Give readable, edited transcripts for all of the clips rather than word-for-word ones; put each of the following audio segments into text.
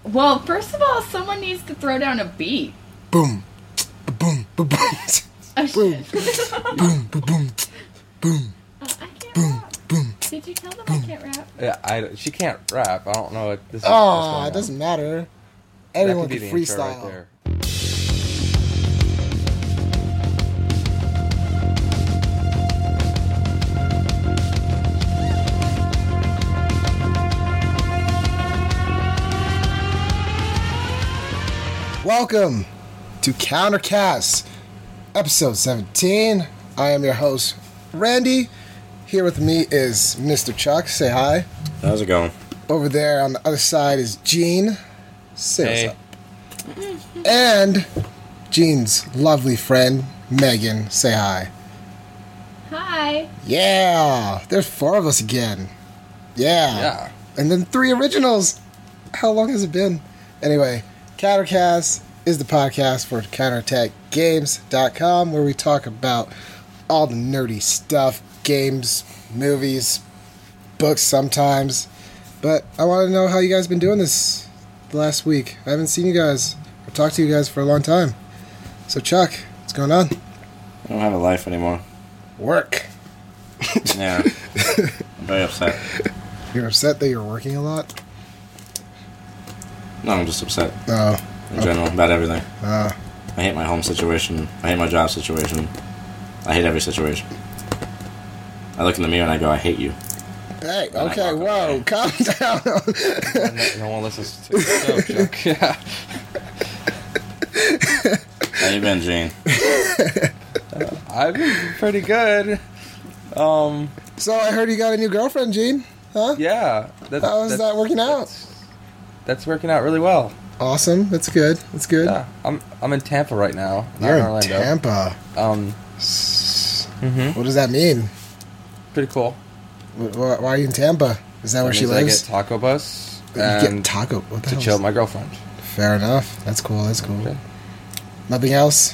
Well, first of all, someone needs to throw down a beat. Boom. Boom. Boom. Boom. Oh, Boom. shit. Boom. Boom. Boom. Boom. I can't Boom. rap. Boom. Did you tell them I can't rap? Yeah, she can't rap. I don't know what this is. Oh, it doesn't matter. Everyone can the intro freestyle. right there. Welcome to Countercast, episode 17. I am your host, Randy. Here with me is Mr. Chuck. Say hi. How's it going? Over there on the other side is Gene. Say Hey. what's up. And Gene's lovely friend, Megan. Say hi. Hi. Yeah, there's 4 of us again. Yeah. And then 3 originals. How long has it been? Anyway, Countercast is the podcast for CounterAttackGames.com, where we talk about all the nerdy stuff, games, movies, books sometimes. But I want to know how you guys been doing this the last week. I haven't seen you guys or talked to you guys for a long time. So Chuck, what's going on? I don't have a life anymore. Work. Yeah. I'm very upset. You're upset that you're working a lot? No, I'm just upset Oh. in general about everything. Uh, I hate my home situation. I hate my job situation. I hate every situation. I look in the mirror and I go, I hate you. hey, I okay, walk whoa, away. calm down. No one listens to the joke. Yeah. How you been, Gene? I've been pretty good. So I heard you got a new girlfriend, Gene. Huh? Yeah. How's that working out? That's working out really well. Awesome. That's good. That's good. Yeah. I'm in Tampa right now. Not You're in Orlando. Tampa. Mhm. What does that mean? Pretty cool. Why are you in Tampa? Is that where she means lives? I get taco bus You and get taco. What the to hell? chill with my girlfriend. Fair enough. That's cool. That's cool. Okay. Nothing else?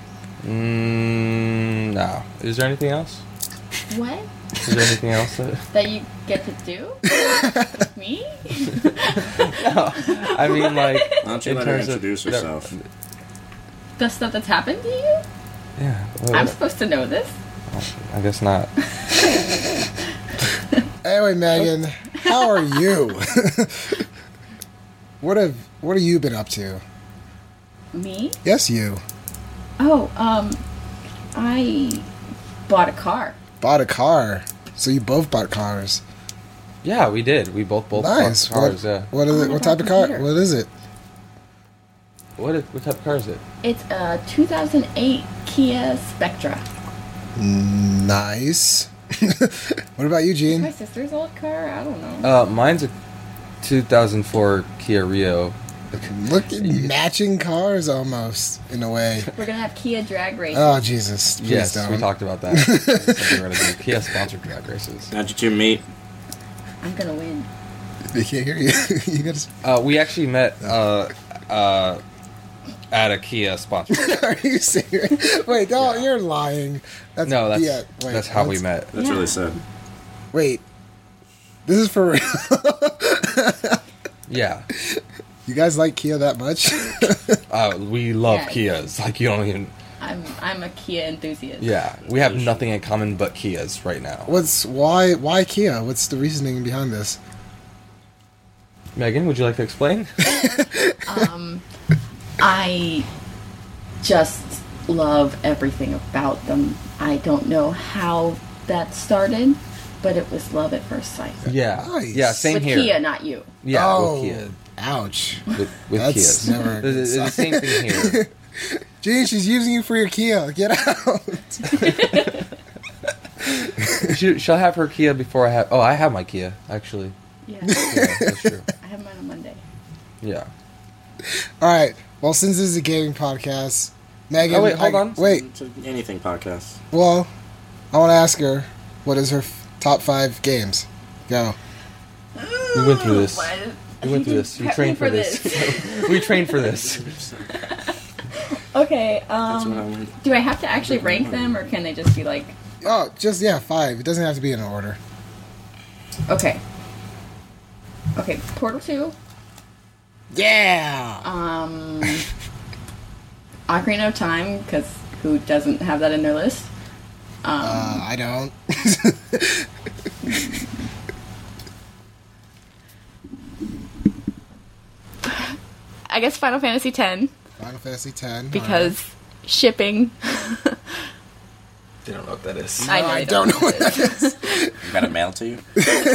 No. Is there anything else? What? Is there anything else That you get to do? With me? No. I mean, like. Why don't you in let her terms of- introduce herself? The stuff that's happened to you? Yeah. I'm supposed to know this? I guess not. Anyway, Megan, how are you? What have you been up to? Me? Yes, you. Oh, I bought a car. Bought a car. So you both bought cars. Yeah, we did. We both Nice. bought cars. Yeah. What is Oh, it? I What bought type a of car? computer. What is it? What type of car is it? It's a 2008 Kia Spectra. Nice. What about you, My Gene? sister's old car? I don't know. Mine's a 2004 Kia Rio. Look at matching cars almost, in a way. We're gonna have Kia drag race. Oh, Jesus. Please Yes, don't. we talked about that. We're gonna do Kia sponsored drag races. How'd you two meet? I'm gonna win. They can't hear you. You gotta... We actually met at a Kia sponsored. Are you serious? Wait, no, you're lying. That's No, that's yeah, wait, that's how we met. That's Yeah. really sad. Wait, this is for real. Yeah, You guys like Kia that much? we love Yeah. Kias. Like you don't even. I'm a Kia enthusiast. Yeah, we have nothing in common but Kias right now. Why Kia? What's the reasoning behind this? Megan, would you like to explain? I just love everything about them. I don't know how that started, but it was love at first sight. Yeah, Nice. yeah, same With here. Kia, not you. Yeah, Oh, with Kia. ouch. With That's Kias. never a good It's the sign. same thing here. Gene, she's using you for your Kia. Get out. She'll have her Kia before I have. Oh, I have my Kia actually. Yeah. Yeah, that's true. I have mine on Monday. Yeah. All right. Well, since this is a gaming podcast, Megan. Oh, wait, hold on. Wait. It's an anything podcast. Well, I want to ask her what is her top 5 games. Go. We went through this. What? We went through this. We Prep trained me for this. We trained for this. Okay, That's what I want. do I have to actually rank them, or can they just be like, Oh, just 5. It doesn't have to be in order. okay. Okay, Portal 2, Yeah. Ocarina of Time, because who doesn't have that in their list? I don't. I guess Final Fantasy X, Final Fantasy X. because shipping. They don't know what that is. I know I they don't know what that is. You got it mailed to you?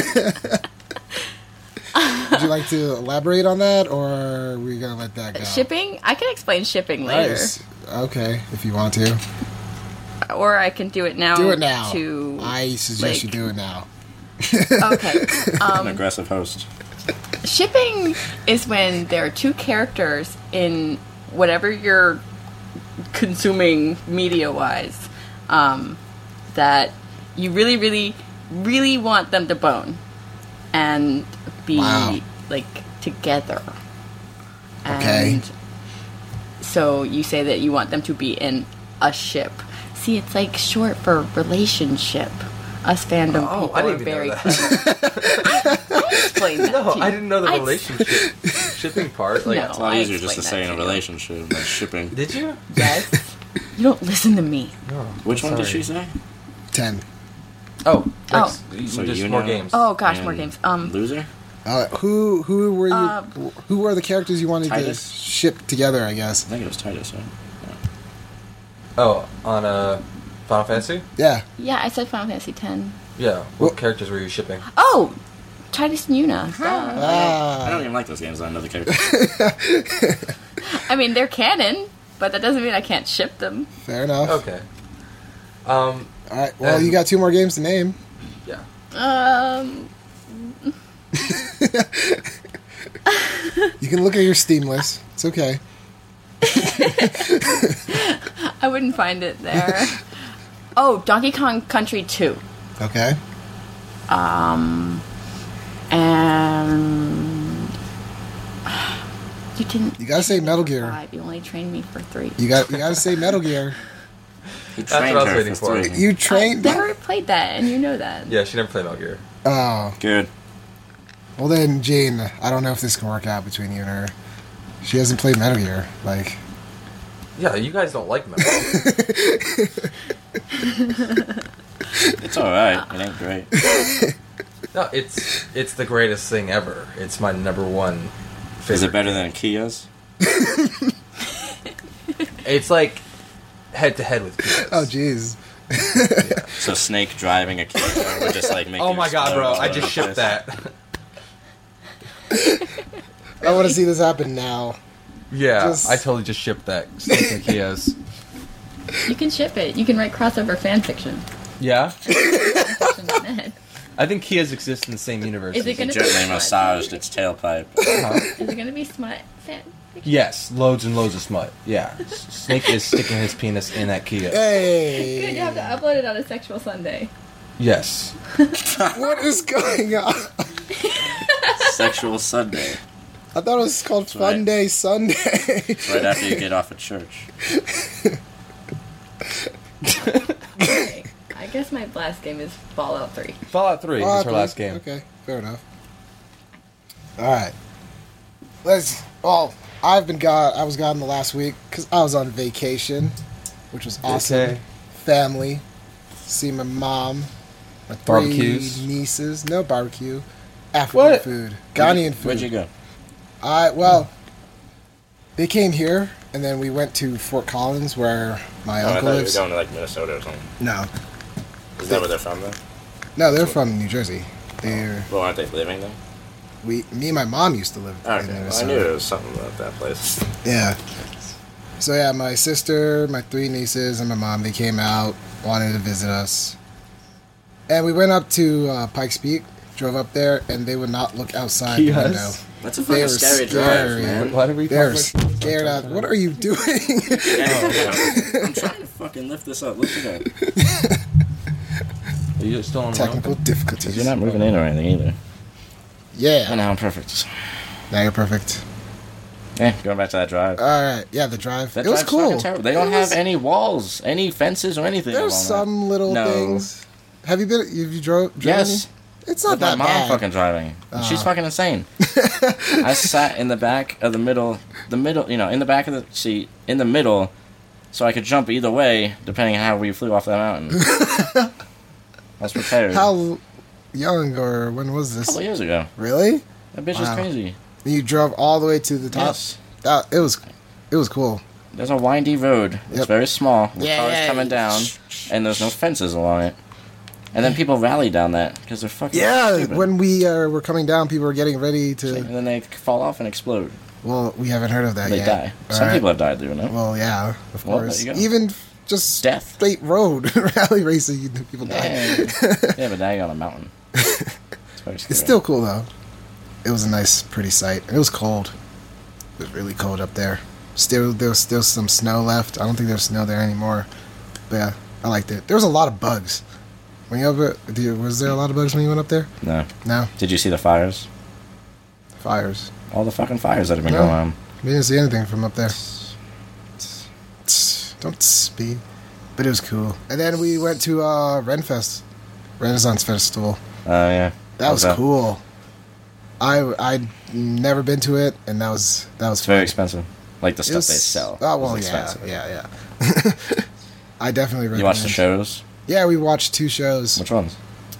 Would you like to elaborate on that, or are we gonna let that go? Shipping? I can explain shipping later. Nice. Okay, if you want to. Or I can do it now. Do it now. To, I suggest like- you do it now. Okay. An aggressive host. Shipping is when there are two characters in whatever you're consuming media-wise that you really, really, really want them to bone and be, Wow. like, together. Okay. And so you say that you want them to be in a ship. See, it's like short for relationship. Us fandom Oh, people I are didn't even very know that. I explained that No, to you. I didn't know the I- relationship shipping part. Like, No. It's a lot I easier just to explained say that in a to you. relationship than shipping. did you? Yes. You don't listen to me. No. Which one did sorry. she say? 10. Oh, Oh. So just you more know- games. Oh gosh, And more games. Loser? Who were you? Who were the characters you wanted Titus? to ship together? I guess. I think it was Titus, right? Oh, on Final Fantasy? Yeah. Yeah, I said Final Fantasy X. Yeah. What characters were you shipping? Oh, Titus and Yuna. I Ah. don't even like those games. I know the characters. I mean, they're canon, but that doesn't mean I can't ship them. Fair enough. Okay. All right. Well, you got 2 more games to name. Yeah. You can look at your Steam list. It's okay. I wouldn't find it there. Oh, Donkey Kong Country 2. Okay. And you didn't. You gotta say Metal Gear. 5. You only trained me for 3. You gotta say Metal Gear. He That's what trained I was her waiting for for. 3. You trained. I've never played that, and you know that. Yeah, she never played Metal Gear. Oh. Good. Well then, Jane, I don't know if this can work out between you and her. She hasn't played Metal Gear. Like. Yeah, you guys don't like Metal. It's alright. It ain't great. No, it's the greatest thing ever. It's my number one favorite. Is it better than Kia's? It's like head to head with Kia's. Oh jeez. So Snake driving a Kia would just like make Oh you my god, explode bro! all I over just the shipped place. that. I want to see this happen now. Yeah, Just- I totally just shipped that. Snake and Kia's. You can ship it. You can write crossover fan fiction. Yeah, Is I think Kia's exist in the same universe. Is it as- gonna- Gently massaged its tailpipe. it going to be smut fan fiction? Yes, loads and loads of smut. Yeah, Snake is sticking his penis in that Kia. Hey. Good, you have to upload it on a sexual Sunday. Yes. What is going on? Sexual Sunday. I thought it was called Fun right. Day Sunday. Right after you get off of church. Okay. I guess my last game is Fallout 3. Fallout 3 is her last game. Okay, fair enough. All right. I was gone the last week because I was on vacation, which was awesome. Okay. Family, see my mom, my 3 Barbecues? nieces. No barbecue. African What? food, Ghanaian food. Where'd you go? They came here, and then we went to Fort Collins, where my uncle lives. to like Minnesota or something. No, Is that where they're from though? no, they're from New Jersey. They're Well, aren't they living there? me and my mom used to live in Okay, well, I Minnesota. knew there was something about that place. Yeah. So yeah, my sister, my 3 nieces, and my mom, they came out, wanted to visit us. And we went up to Pikes Peak, drove up there, and they would not look outside the Yes. window. That's a They fucking were scary drive, scary. man. Why did we They were talk about- scared out. What are you doing? I'm trying to fucking lift this up. Lift it up. Are you still on Technical difficulties. You're not moving in or anything either. And Yeah. now I'm perfect. Now you're perfect. Yeah, going back to that drive. All right. Yeah, the drive. That It was drive's cool. fucking terrible. They don't It was- have any walls, any fences, or anything. There's along some little No. things. Have you been? Have you drove? Yes. It's not With that my mom bad. fucking driving. She's fucking insane. I sat in the back of the middle, in the back of the seat, in the middle, so I could jump either way, depending on how we flew off that mountain. I was prepared. How young or when was A this? couple years ago. Really? That bitch is crazy. You drove all the way to the top? Yes. It was cool. There's a windy road. It's Yep. very small, with Yeah, cars yeah, coming down, and there's no fences along it. And then people rally down that because they're fucking stupid. When we were coming down, people were getting ready And to... then they fall off and explode. Well, we haven't heard of that They yet. die. All Some right. people have died doing it. Well, yeah, of Well, course. there you go. Even just Death. straight road rally racing, people die. Yeah, but now you're on a mountain. It's very scary. It's still cool, though. It was a nice, pretty sight. It was cold. It was really cold up there. There was still some snow left. I don't think there's snow there anymore. But yeah, I liked it. There was a lot of bugs. When you was there a lot of bugs when you went up there? No. No? Did you see the fires? Fires. All the fucking fires that have been No. going on. We didn't see anything from up there. Don't speed. But it was cool. And then we went to Renfest. Renaissance Festival. Oh, yeah. That was cool. I'd never been to it, and that was It's fun. very expensive. Like the It stuff was- they sell. Oh well, is yeah, expensive. yeah. I definitely recommend. You watched the shows? Yeah, we watched 2 shows. Which ones?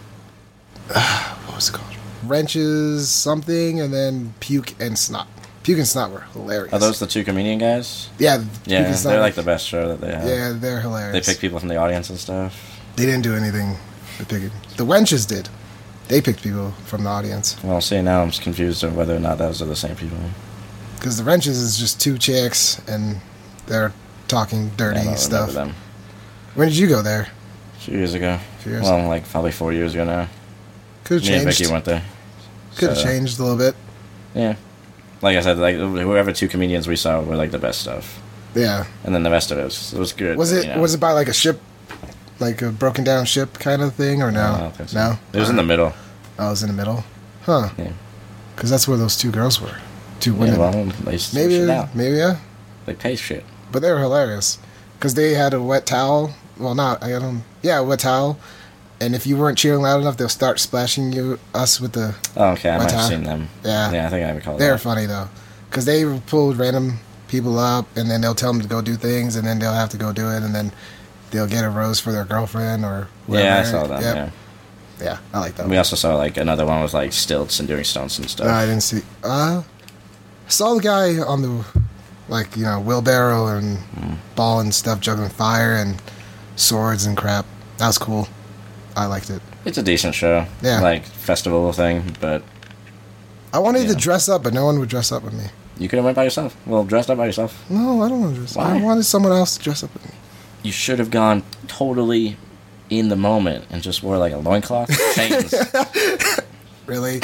What was it called? Wrenches something, and then Puke and Snot. Puke and Snot were hilarious. Are those the 2 comedian guys? Yeah, Puke Yeah, and Snot they're were- like the best show that they have. Yeah, they're hilarious. They pick people from the audience and stuff. They didn't do anything. The Wenches did. They picked people from the audience. Well, see, now I'm just confused of whether or not those are the same people. Because the Wrenches is just 2 chicks, and they're talking I dirty don't stuff. remember them. When did you go there? A few years ago. Few years? Well, like probably 4 years ago now. Could Me have and changed. Vicky went there. Could have So, changed a little bit. Yeah. Like I said, like whoever 2 comedians we saw were like the best stuff. Yeah. And then the rest of it was good. Was it you know. was it by like a ship, like a broken down ship kind of thing, or no? I don't think so. No. It was in the middle. Oh, it was in the middle. Huh? Yeah. Because that's where those 2 girls were. 2 women. Yeah, well, they maybe. shit out. Maybe yeah. They pay shit. But they were hilarious because they had a wet towel. Well, not I don't. Yeah, a wet towel. And if you weren't cheering loud enough, they'll start splashing us with the. Oh, okay, I Wet might have towel. seen them. Yeah. Yeah, I think I recall They're that. funny though, because they pulled random people up, and then they'll tell them to go do things, and then they'll have to go do it, and then they'll get a rose for their girlfriend or. Whoever. Yeah, I saw them, Yep. yeah. Yeah, I like that. We also saw like another one with like stilts and doing stunts and stuff. No, I didn't see. I saw the guy on the, like, wheelbarrow and ball and stuff, juggling fire and swords and crap. That was cool. I liked it. It's a decent show. Yeah. Like festival thing, but I wanted to Yeah. dress up, but no one would dress up with me. you could have went by yourself. Well, dressed up by yourself. No, I don't want to dress up. Why? I wanted someone else to dress up with me. You should have gone totally in the moment and just wore like a loincloth, chains, Really?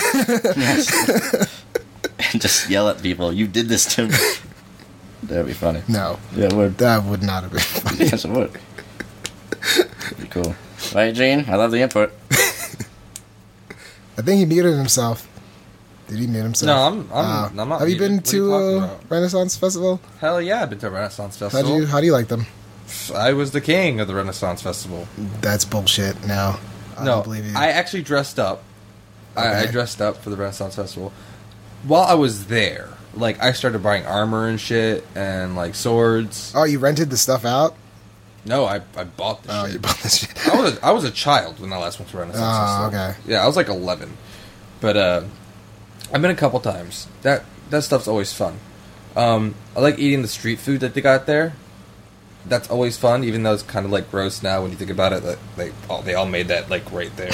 and just yell at people. You did this to me. That'd be funny. No. Yeah, it would. That would not have been funny. Yes, it would. Be cool. Right, Gene? I love the input. I think he muted himself. Did he mute himself? No, I'm not. Have you been muted. What are you to talking a about? Renaissance Festival? Hell yeah, I've been to a Renaissance Festival. How do you like them? I was the king of the Renaissance Festival. That's bullshit. No. I No, don't believe you. I actually dressed up. I Okay. dressed up for the Renaissance Festival. While I was there, like, I started buying armor and shit, and, like, swords. Oh, you rented the stuff out? No, I bought the Oh, shit. you bought this shit. I was a child when I last went to Renaissance Oh, Festival. okay. Yeah, I was like 11. But I've been a couple times. That stuff's always fun. I like eating the street food that they got there. That's always fun, even though it's kind of like gross now when you think about it. That they all made that like right there.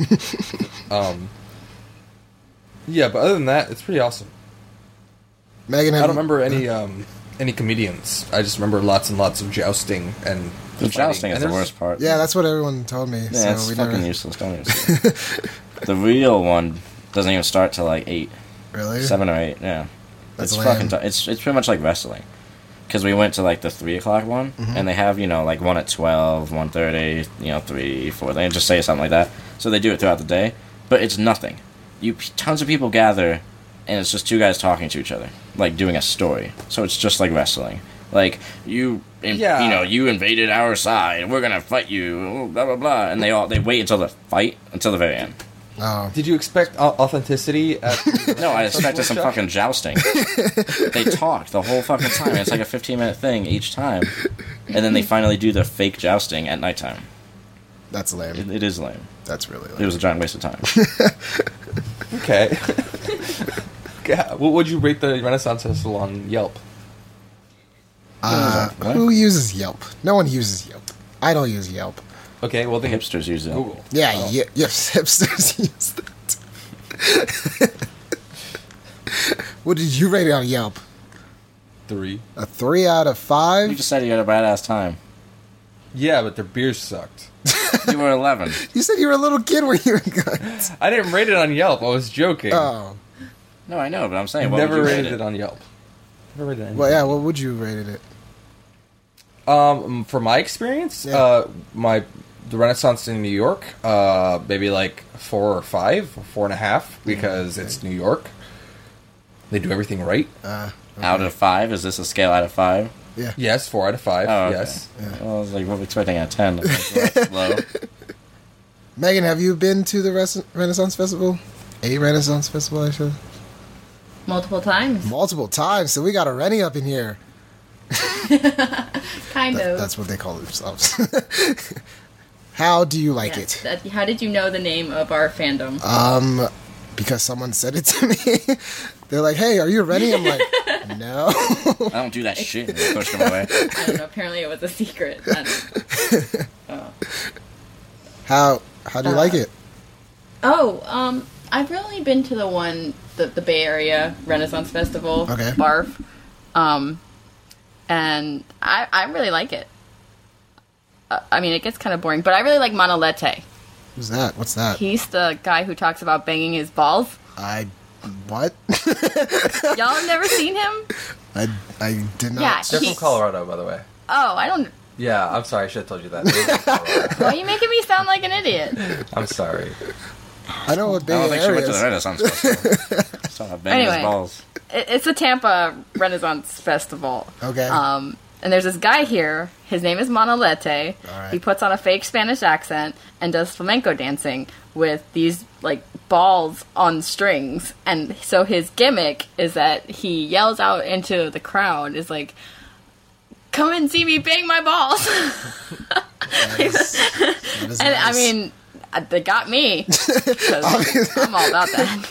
Yeah, but other than that, it's pretty awesome. Megan, I have don't remember any comedians. I just remember lots and lots of jousting and The fighting. jousting And is the there's- worst part. Yeah, that's what everyone told me. Yeah, so it's we fucking never useless. Don't use it. The real one doesn't even start till like 8, really. 7 or 8. Yeah, That's it's lame. fucking. It's pretty much like wrestling. Because we went to like the 3 o'clock one, Mm-hmm. and they have like one at 12, 1:30, 3, 4. They just say something like that. So they do it throughout the day, but it's nothing. Tons of people gather, and it's just 2 guys talking to each other, like doing a story. So it's just like wrestling. Like you invaded our side, we're gonna fight you, blah blah blah, and they wait until the fight until the very end. Oh. Did you expect authenticity? No, I expected some fucking jousting. They talk the whole fucking time. It's like a 15-minute thing each time. And then they finally do the fake jousting at nighttime. That's lame. It is lame. That's really lame. It was a giant waste of time. Okay. What would you rate the Renaissance Festival on Yelp? Who uses Yelp? No one uses Yelp. I don't use Yelp. Okay, well, The hipsters use it. Google. Yeah, yes, hipsters use that. What did you rate it on Yelp? 3. A 3 out of You 5? just said you had a badass time. Yeah, but their beers sucked. You were 11. You said you were a little kid when you were good. I didn't rate it on Yelp. I was joking. Oh. No, I know, but I'm saying, I've what never would you rated rate it on Yelp. Never rated anything. Well, yeah, what would you rated it? For my experience, Yeah. the Renaissance in New York, maybe like 4 or 5 or 4.5 because it's New York. They do everything right. Okay. Out of 5? Is this a scale out of 5? Yeah. Yes, 4 out of 5. Oh, okay. Yes. Well, I was like, what were we expecting at 10? That's low. Megan, have you been to the Renaissance Festival? A Renaissance Festival, I should. Multiple times. Multiple times, so we got a Rennie up in here. Kind of. That's what they call themselves. How do you like Yes, it? how did you know the name of our fandom? Because someone said it to me. They're like, "Hey, are you a Rennie?" I'm like, "No." I don't do that shit. And push them away. I don't know. Apparently, it was a secret. How do you like it? I've really been to the Bay Area Renaissance Festival. Okay. Barf. And I really like it. I mean, it gets kind of boring, but I really like Monolete. Who's that? What's that? He's the guy who talks about banging his balls. What? Y'all have never seen him? I did not. Yeah, They're from Colorado, by the way. Oh, I don't... Yeah, I'm sorry. I should have told you that. They're from Colorado. Why are you making me sound like an idiot? I'm sorry. I know what I Bay don't think she Area went to the is. Renaissance Festival. Just talking about banging his Anyway. balls. It's the Tampa Renaissance Festival. Okay. And there's this guy here. His name is Monolete. Alright. He puts on a fake Spanish accent and does flamenco dancing with these, like, balls on strings. And so his gimmick is that he yells out into the crowd, is like, "Come and see me bang my balls." That is And I nice. mean, they got me. 'Cause I'm all about that.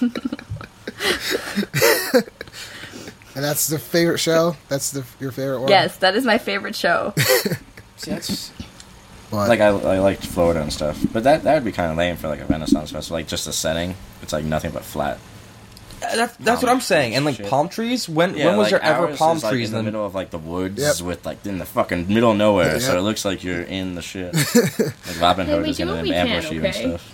And that's the favorite show. That's your favorite one. Yes, that is my favorite show. See, that's... What? Like, I liked Florida and stuff. But that would be kind of lame for, like, a Renaissance Festival. Like, just the setting. It's, like, nothing but flat. That's what I'm saying. And like Shit. palm trees. When was like, there ever ours palm is, like, trees in the middle of, like, the woods Yep. with, like, in the fucking middle of nowhere. So Yep. it looks like you're in the shit. Like, Robin Hey, Hood we is do going what to we ambush can, you and okay? stuff.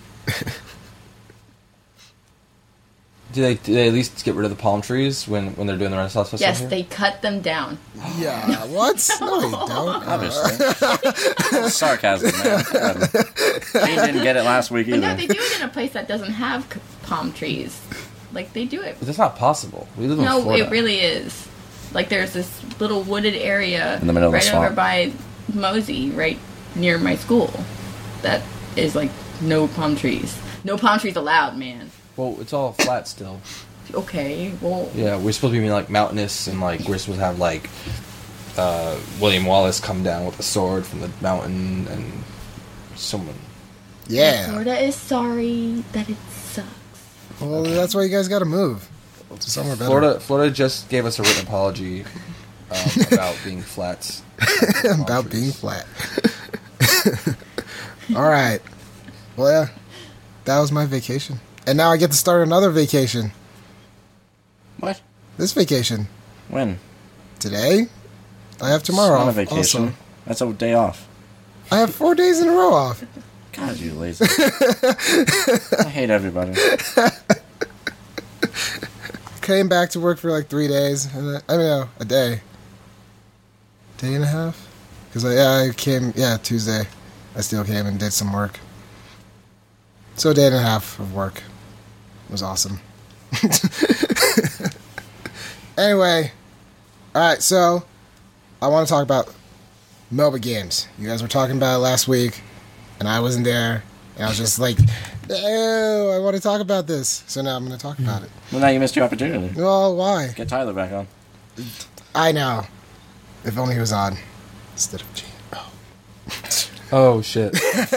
Do they at least get rid of the palm trees when they're doing the Renaissance Festival? Yes, here? they cut them down. Yeah. What? No, they don't. Obviously. Sarcasm, man. God. She didn't get it last week But no, either. they do it in a place that doesn't have palm trees. Like, they do it. But that's not possible. We live in No, Florida. it really is. Like, there's this little wooded area In the middle of the right swamp. over by Mosey, right near my school. That is, like, no palm trees. No palm trees allowed, man. Well, it's all flat still. Okay, well, Yeah, we're supposed to be like mountainous, and like we're supposed to have like William Wallace come down with a sword from the mountain, and someone. Yeah. Florida is sorry that it sucks. Well, that's why you guys got to move to somewhere better. Florida just gave us a written apology about being flats. About being flat. All right. Well, yeah, that was my vacation, and now I get to start another vacation. What? This vacation When? today. I have tomorrow It's not a off. vacation. Also, That's a day off. I have 4 days in a row off. God, you lazy. I hate everybody. Came back to work for like 3 days, and no, a day and a half. Because I came Tuesday. I still came and did some work. So a day and a half of work. It was awesome. Anyway, alright, so I want to talk about MOBA games. You guys were talking about it last week, and I wasn't there, and I was just like I want to talk about this. So now I'm going to talk about it. Well, now you missed your opportunity. Well, why? Get Tyler back on. I know. If only he was on instead of Gene. Oh. Oh, shit.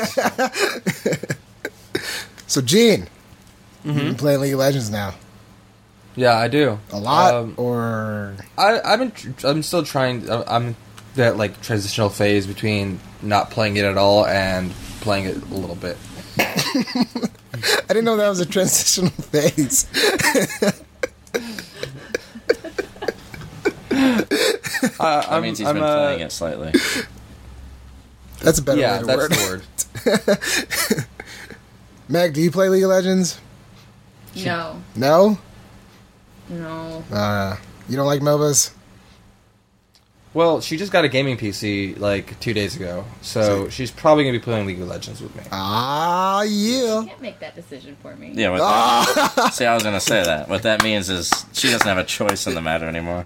So, Gene, you've been playing League of Legends now. Yeah, I do. A lot, or... I'm still trying... I'm that, like, transitional phase between not playing it at all and playing it a little bit. I didn't know that was a transitional phase. That means he's been playing it slightly. That's a better way to word the word. Meg, do you play League of Legends? No. No? No. You don't like MOBAs? Well, she just got a gaming PC, like, 2 days ago, so she's probably going to be playing League of Legends with me. Ah, yeah. You can't make that decision for me. Yeah, see, I was going to say that. What that means is she doesn't have a choice in the matter anymore.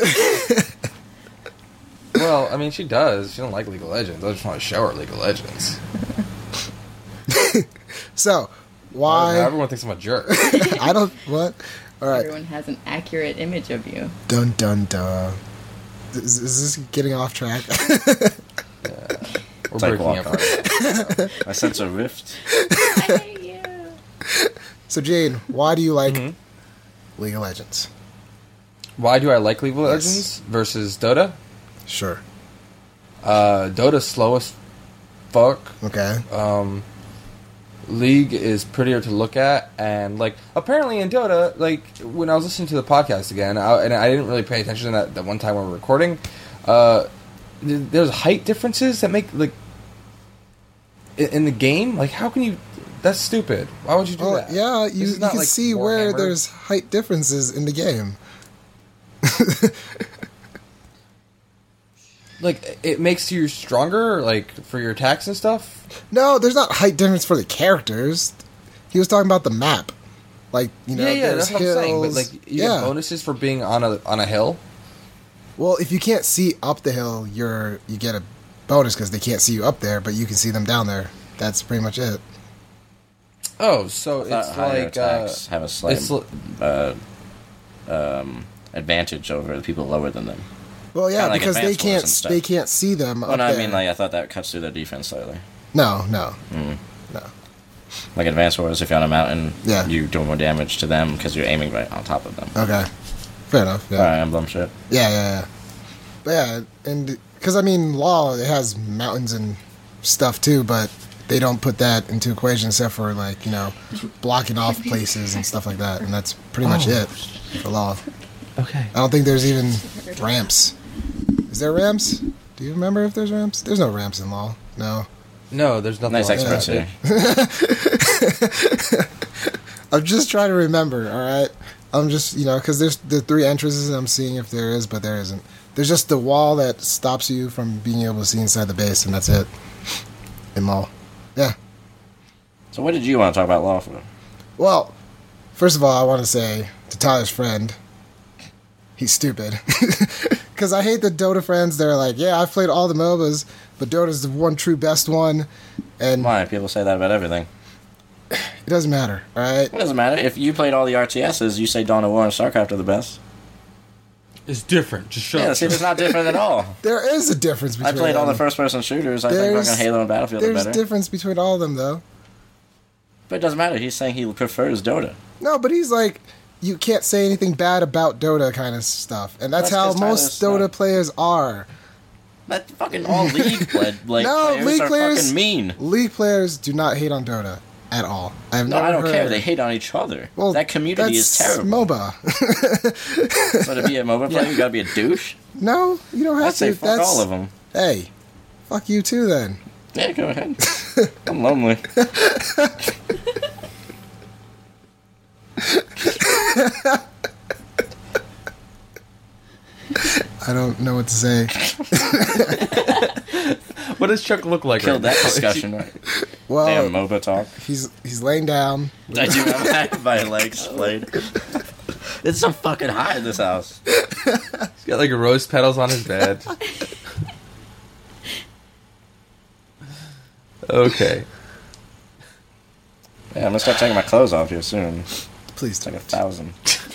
Well, I mean, she does. She don't like League of Legends. I just want to show her League of Legends. So, why... Everyone thinks I'm a jerk. I don't... What? All right. Everyone has an accurate image of you. Dun, dun, dun. Is this getting off track? We're breaking like apart. I sense a rift. I hate you. So, Jane, why do you like League of Legends? Why do I like League of Legends versus Dota? Sure. Dota's slow as fuck. Okay. League is prettier to look at, and like apparently in Dota, like when I was listening to the podcast again, and I didn't really pay attention to that one time we were recording. There's height differences that make like in the game. Like, how can you? That's stupid. Why would you do that? Yeah, you can like see where there's height differences in the game. Like, it makes you stronger, like, for your attacks and stuff? No, there's not height difference for the characters. He was talking about the map. Like, you know, yeah, there's that's what hills. I'm saying. But, like, you get bonuses for being on a hill? Well, if you can't see up the hill, you get a bonus because they can't see you up there, but you can see them down there. That's pretty much it. Oh, so it's higher like... attacks have a slight advantage over the people lower than them. Well, yeah, like because they can't see them up no, there. I mean, like, I thought that cuts through their defense slightly. No. Like Advanced Wars, if you're on a mountain, Yeah. you do more damage to them because you're aiming right on top of them. Okay. Fair enough, yeah. Fire Emblem shit. Yeah. But yeah, and... Because, I mean, LoL, it has mountains and stuff, too, but they don't put that into equation except for, like, you know, blocking off places and stuff like that. And that's pretty much it for LoL. Okay. I don't think there's even ramps. Is there ramps? Do you remember if there's ramps? There's no ramps in LoL. No. No, there's nothing Nice like experts that. here. I'm just trying to remember, alright? I'm just, you know, because there's the 3 entrances, and I'm seeing if there is, but there isn't. There's just the wall that stops you from being able to see inside the base, and that's it. In LoL. Yeah. So what did you want to talk about LoL for? Well, first of all, I want to say to Tyler's friend, he's stupid. Because I hate the Dota friends. They're like, yeah, I've played all the MOBAs, but Dota's the one true best one. And Why? People say that about everything. it doesn't matter, alright? It doesn't matter. If you played all the RTSs, you say Dawn of War and StarCraft are the best. It's different. Just shut Yeah, up. see, it's not different at all. There is a difference between I played all the them. first-person shooters. I think There's- fucking Halo and Battlefield are There's better. difference between all of them, though. But it doesn't matter. He's saying he prefers Dota. No, but he's like, you can't say anything bad about Dota kind of stuff. And that's how 'cause most Tyler's Dota not. players are. That fucking all League like No, players League are players- fucking mean. League players do not hate on Dota at all. I've No, never I don't heard. care. They hate on each other. Well, that community is that's terrible. MOBA. So to be a MOBA player, you gotta be a douche? No, you don't have I'd say to. fuck all of them. Hey, fuck you too then. Yeah, go ahead. I'm lonely. I don't know what to say. What does Chuck look like Killed right that now? discussion, right? Well, Damn MOBA talk. he's laying down. I do have my legs splayed. It's so fucking hot in this house. He's got like rose petals on his bed. Okay. Yeah, I'm gonna start taking my clothes off here soon. Please It's like don't. 1,000.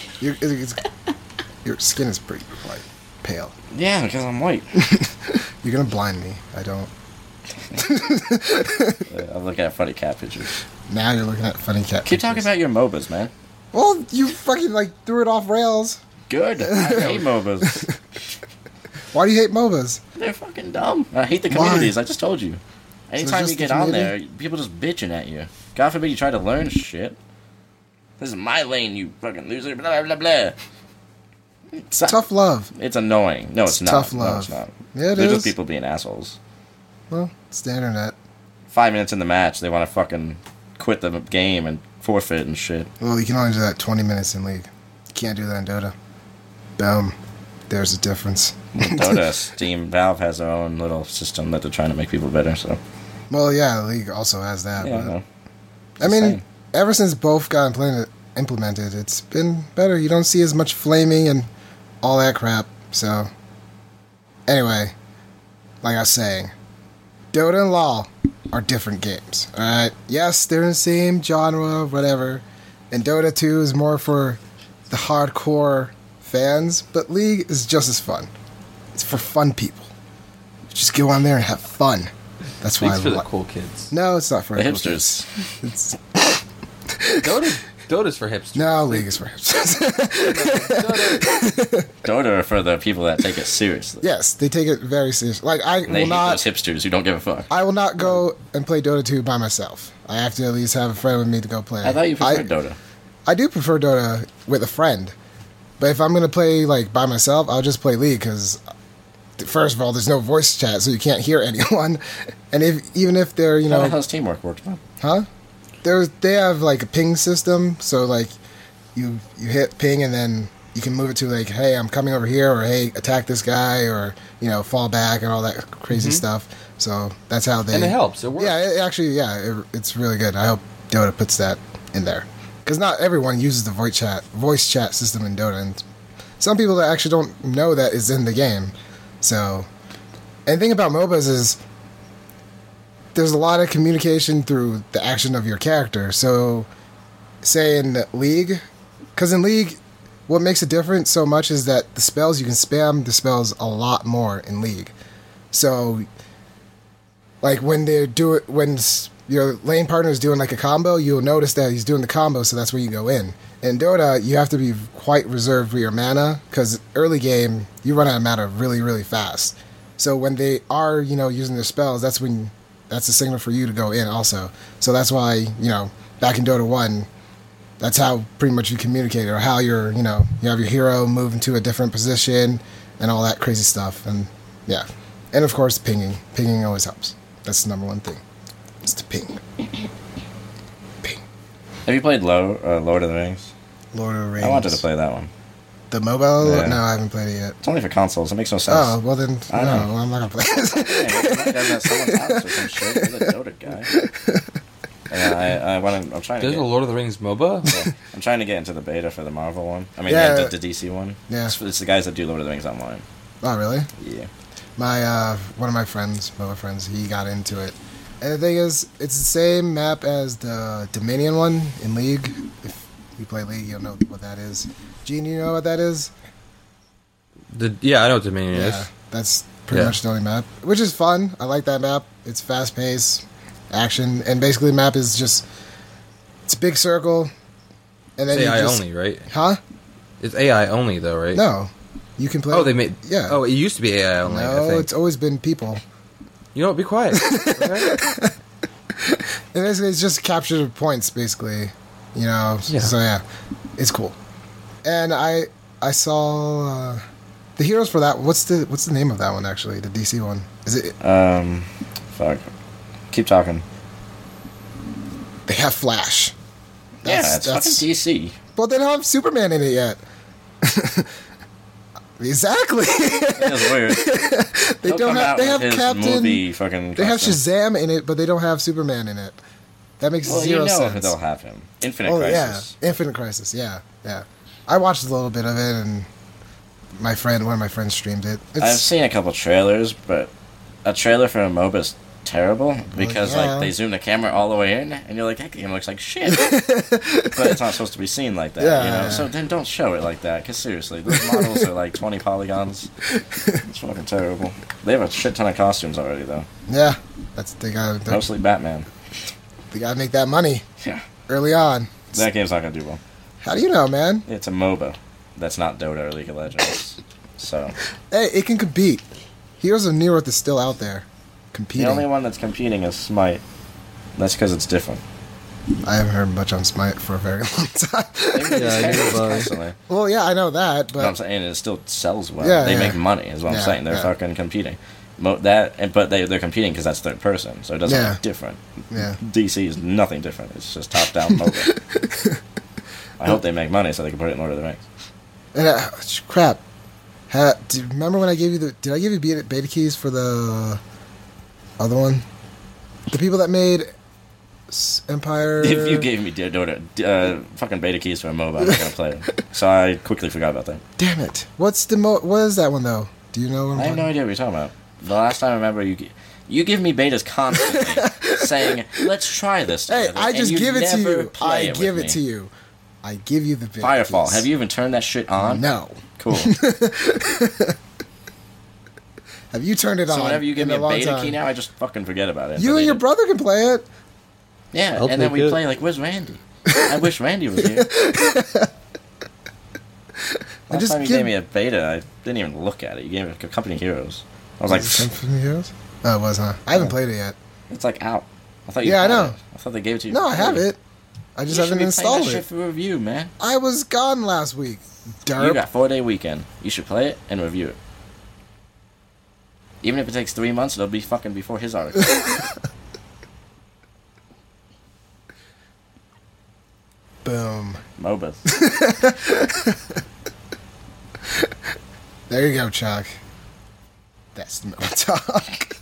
Your skin is pretty like pale. Yeah, because I'm white. You're gonna blind me. I don't. I'm looking at funny cat pictures. Now you're looking at funny cat. Keep talking pictures. about your MOBAs, man. Well, you fucking like threw it off rails. Good. I hate MOBAs. Why do you hate MOBAs? They're fucking dumb. I hate the communities. I just told you. Anytime just you the get on community? there, people just bitching at you. God forbid you try to learn shit. This is my lane, you fucking loser. Blah blah blah. It's not- Tough love. It's annoying. No, it's not. tough No, love. it's not. Yeah, it They're is. just people being assholes. Well, it's the internet. 5 minutes in the match, they want to fucking quit the game and forfeit and shit. Well, you can only do that 20 minutes in League. You can't do that in Dota. Boom. There's a difference. Dota, Steam, Valve has their own little system that they're trying to make people better. So Well, yeah, League also has that. yeah, but, no. I mean, Same. ever since both got implemented, it's been better. You don't see as much flaming and all that crap. So, anyway, like I was saying, Dota and LoL are different games. Alright? Yes, they're in the same genre, whatever. And Dota 2 is more for the hardcore fans, but League is just as fun. It's for fun people. Just go on there and have fun. That's why League's for the like. cool kids. No, it's not for The cool hipsters. kids. It's Dota's for hipsters. no, League is for hipsters. Dota are for the people that take it seriously. Yes, they take it very seriously. Like I And they will hate not. those hipsters who don't give a fuck. I will not go and play Dota 2 by myself. I have to at least have a friend with me to go play. I thought you preferred Dota. I do prefer Dota with a friend, but if I'm gonna play like by myself, I'll just play League because first of all, there's no voice chat, so you can't hear anyone. And even if they're How the hell's teamwork worked, man? huh? They have like a ping system, so like you hit ping and then you can move it to like, hey, I'm coming over here, or hey, attack this guy, or fall back and all that crazy stuff. So that's how they. And it helps. It works. Yeah, it's really good. I hope Dota puts that in there because not everyone uses the voice chat system in Dota, and some people that actually don't know that is in the game. So, and the thing about MOBAs is there's a lot of communication through the action of your character. So, say in League, because in League, what makes it different so much is that the spells, you can spam the spells a lot more in League. So, like when your lane partner is doing like a combo, you'll notice that he's doing the combo, so that's where you go in. In Dota, you have to be quite reserved with your mana, because early game, you run out of mana really, really fast. So when they are, using their spells, that's the signal for you to go in also. So that's why, back in Dota 1, that's how pretty much you communicate, or how you have your hero move into a different position and all that crazy stuff. And yeah. And of course, pinging. Pinging always helps. That's the number one thing. It's the ping. Ping. Have you played Lord of the Rings? Lord of the Rings. I wanted to play that one. The mobile? Yeah. No, I haven't played it yet. It's only for consoles. It makes no sense. Oh, well then, I no, know. I'm not going to play it. Yeah, it's at someone's house or some shit. You're the Dota guy. And I'm trying to There's get, a Lord of the Rings MOBA? yeah, I'm trying to get into the beta for the Marvel one. I mean, Yeah. the DC one. Yeah. It's the guys that do Lord of the Rings online. Oh, really? Yeah. My one of my friends, MOBA friends, he got into it. And the thing is, it's the same map as the Dominion one in League. If you play League, you'll know what that is. Gene, you know what that is? Yeah, I know what Dominion is. That's pretty Yeah. much the only map, which is fun. I like that map. It's fast paced, action, and basically the map is just it's a big circle, and then It's you AI just, only, right? Huh? It's AI only, though, right? No, you can play. Oh, they made. Yeah. Oh, it used to be AI only. I No, think. it's always been people. You know what? Be quiet. Okay? And basically, it's just capture points, basically. Yeah. So yeah, it's cool. And I saw the heroes for that. What's the name of that one actually? The DC one. Is it? Fuck. Keep talking. They have Flash. Yeah, it's fucking DC. But they don't have Superman in it yet. Exactly. That's weird. They He'll don't come have. out They with have his Captain. movie fucking They have costume. Shazam in it, but they don't have Superman in it. That makes Well, zero you know sense. they'll have him. Infinite Oh Crisis. yeah, Infinite Crisis. Yeah. I watched a little bit of it, and one of my friends streamed it. I've seen a couple trailers, but a trailer for a MOBA is terrible because yeah. like they zoom the camera all the way in, and you're like, that game looks like shit. But it's not supposed to be seen like that, Yeah, you know. yeah. So then don't show it like that. Because seriously, those models are like 20 polygons. It's fucking terrible. They have a shit ton of costumes already, though. Yeah, they gotta Mostly Batman. make that money Yeah, early on. that game's not gonna do well. How do you know, man? It's a MOBA. That's not Dota or League of Legends. So Hey, it can compete. Heroes of Newerth is still out there competing. the only one that's competing is Smite. That's because it's different. I haven't heard much on Smite for a very long time. Yeah, I do, Constantly. Well, yeah, I know that, But I'm but saying it still sells well. Yeah, they yeah. make money, is what I'm Yeah, saying. They're yeah. fucking competing. But they're competing because that's third person, so it doesn't Yeah. look different. yeah. DC is nothing different. It's just top down MOBA. I hope they make money so they can put it in Lord of the Rings. And crap. Do you remember when I gave you did I give you beta keys for the other one? The people that made Empire. If you gave me Dota, fucking beta keys for a MOBA, I'm not gonna play it. So I quickly forgot about that. Damn it! What is that one though? Do you know? What I'm I have no talking- idea what you're talking about. The last time I remember you give me betas constantly, saying, "Let's try this." Hey, together," I and just give it to never you. play I with give me. it to you. I give you the beta Firefall. keys. Have you even turned that shit on? No. Cool. Have you turned it on? So whenever you give in me a long beta time? key now, I just fucking forget about it. You and delete your it. brother can play it. Yeah, I'll and then take we it. play like, where's Randy? I wish Randy was here. Last just time you give- gave me a beta, I didn't even look at it. You gave me a Company Heroes. I was like, Is it Symphony Heroes? Oh, it was, huh? I haven't played it yet. it's like out. I thought you Yeah, I had know. it. I thought they gave it to you. No, for I have free. it. I just You should haven't be installed playing that shit it. for review, man. I was gone last week. You Derp. got 4-day weekend. You should play it and review it. Even if it takes 3 months, it'll be fucking before his article. Boom. MOBAs. There you go, Chuck. That's no talk.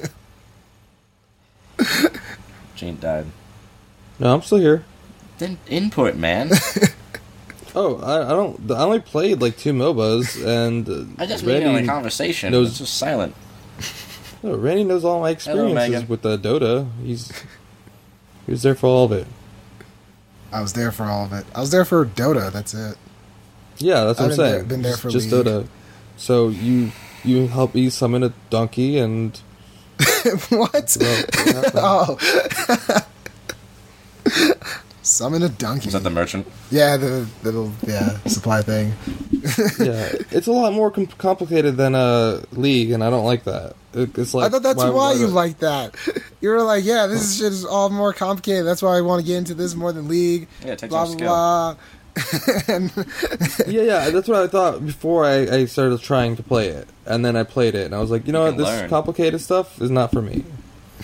Gene died. No, I'm still here. Then input, man. Oh, I only played like 2 MOBAs, and I just mean in Randy a conversation. knows- It's just silent. No, Randy knows all my experiences Megan. with Dota. He was there for all of it. I was there for all of it. I was there for Dota. That's it. Yeah, that's what I'm I've saying. been there for just League. Dota. So you help me summon a donkey and What? well, Oh. Summon a donkey. Is that the merchant? Yeah, the little supply thing. yeah, it's a lot more complicated than League, and I don't like that. It's like I thought that's why you would- like that. You were like, yeah, this shit is all more complicated. That's why I want to get into this more than League. Yeah, it takes blah some blah skill. blah. And Yeah, that's what I thought before I started trying to play it, and then I played it, and I was like, you know You what, can this learn. complicated stuff is not for me.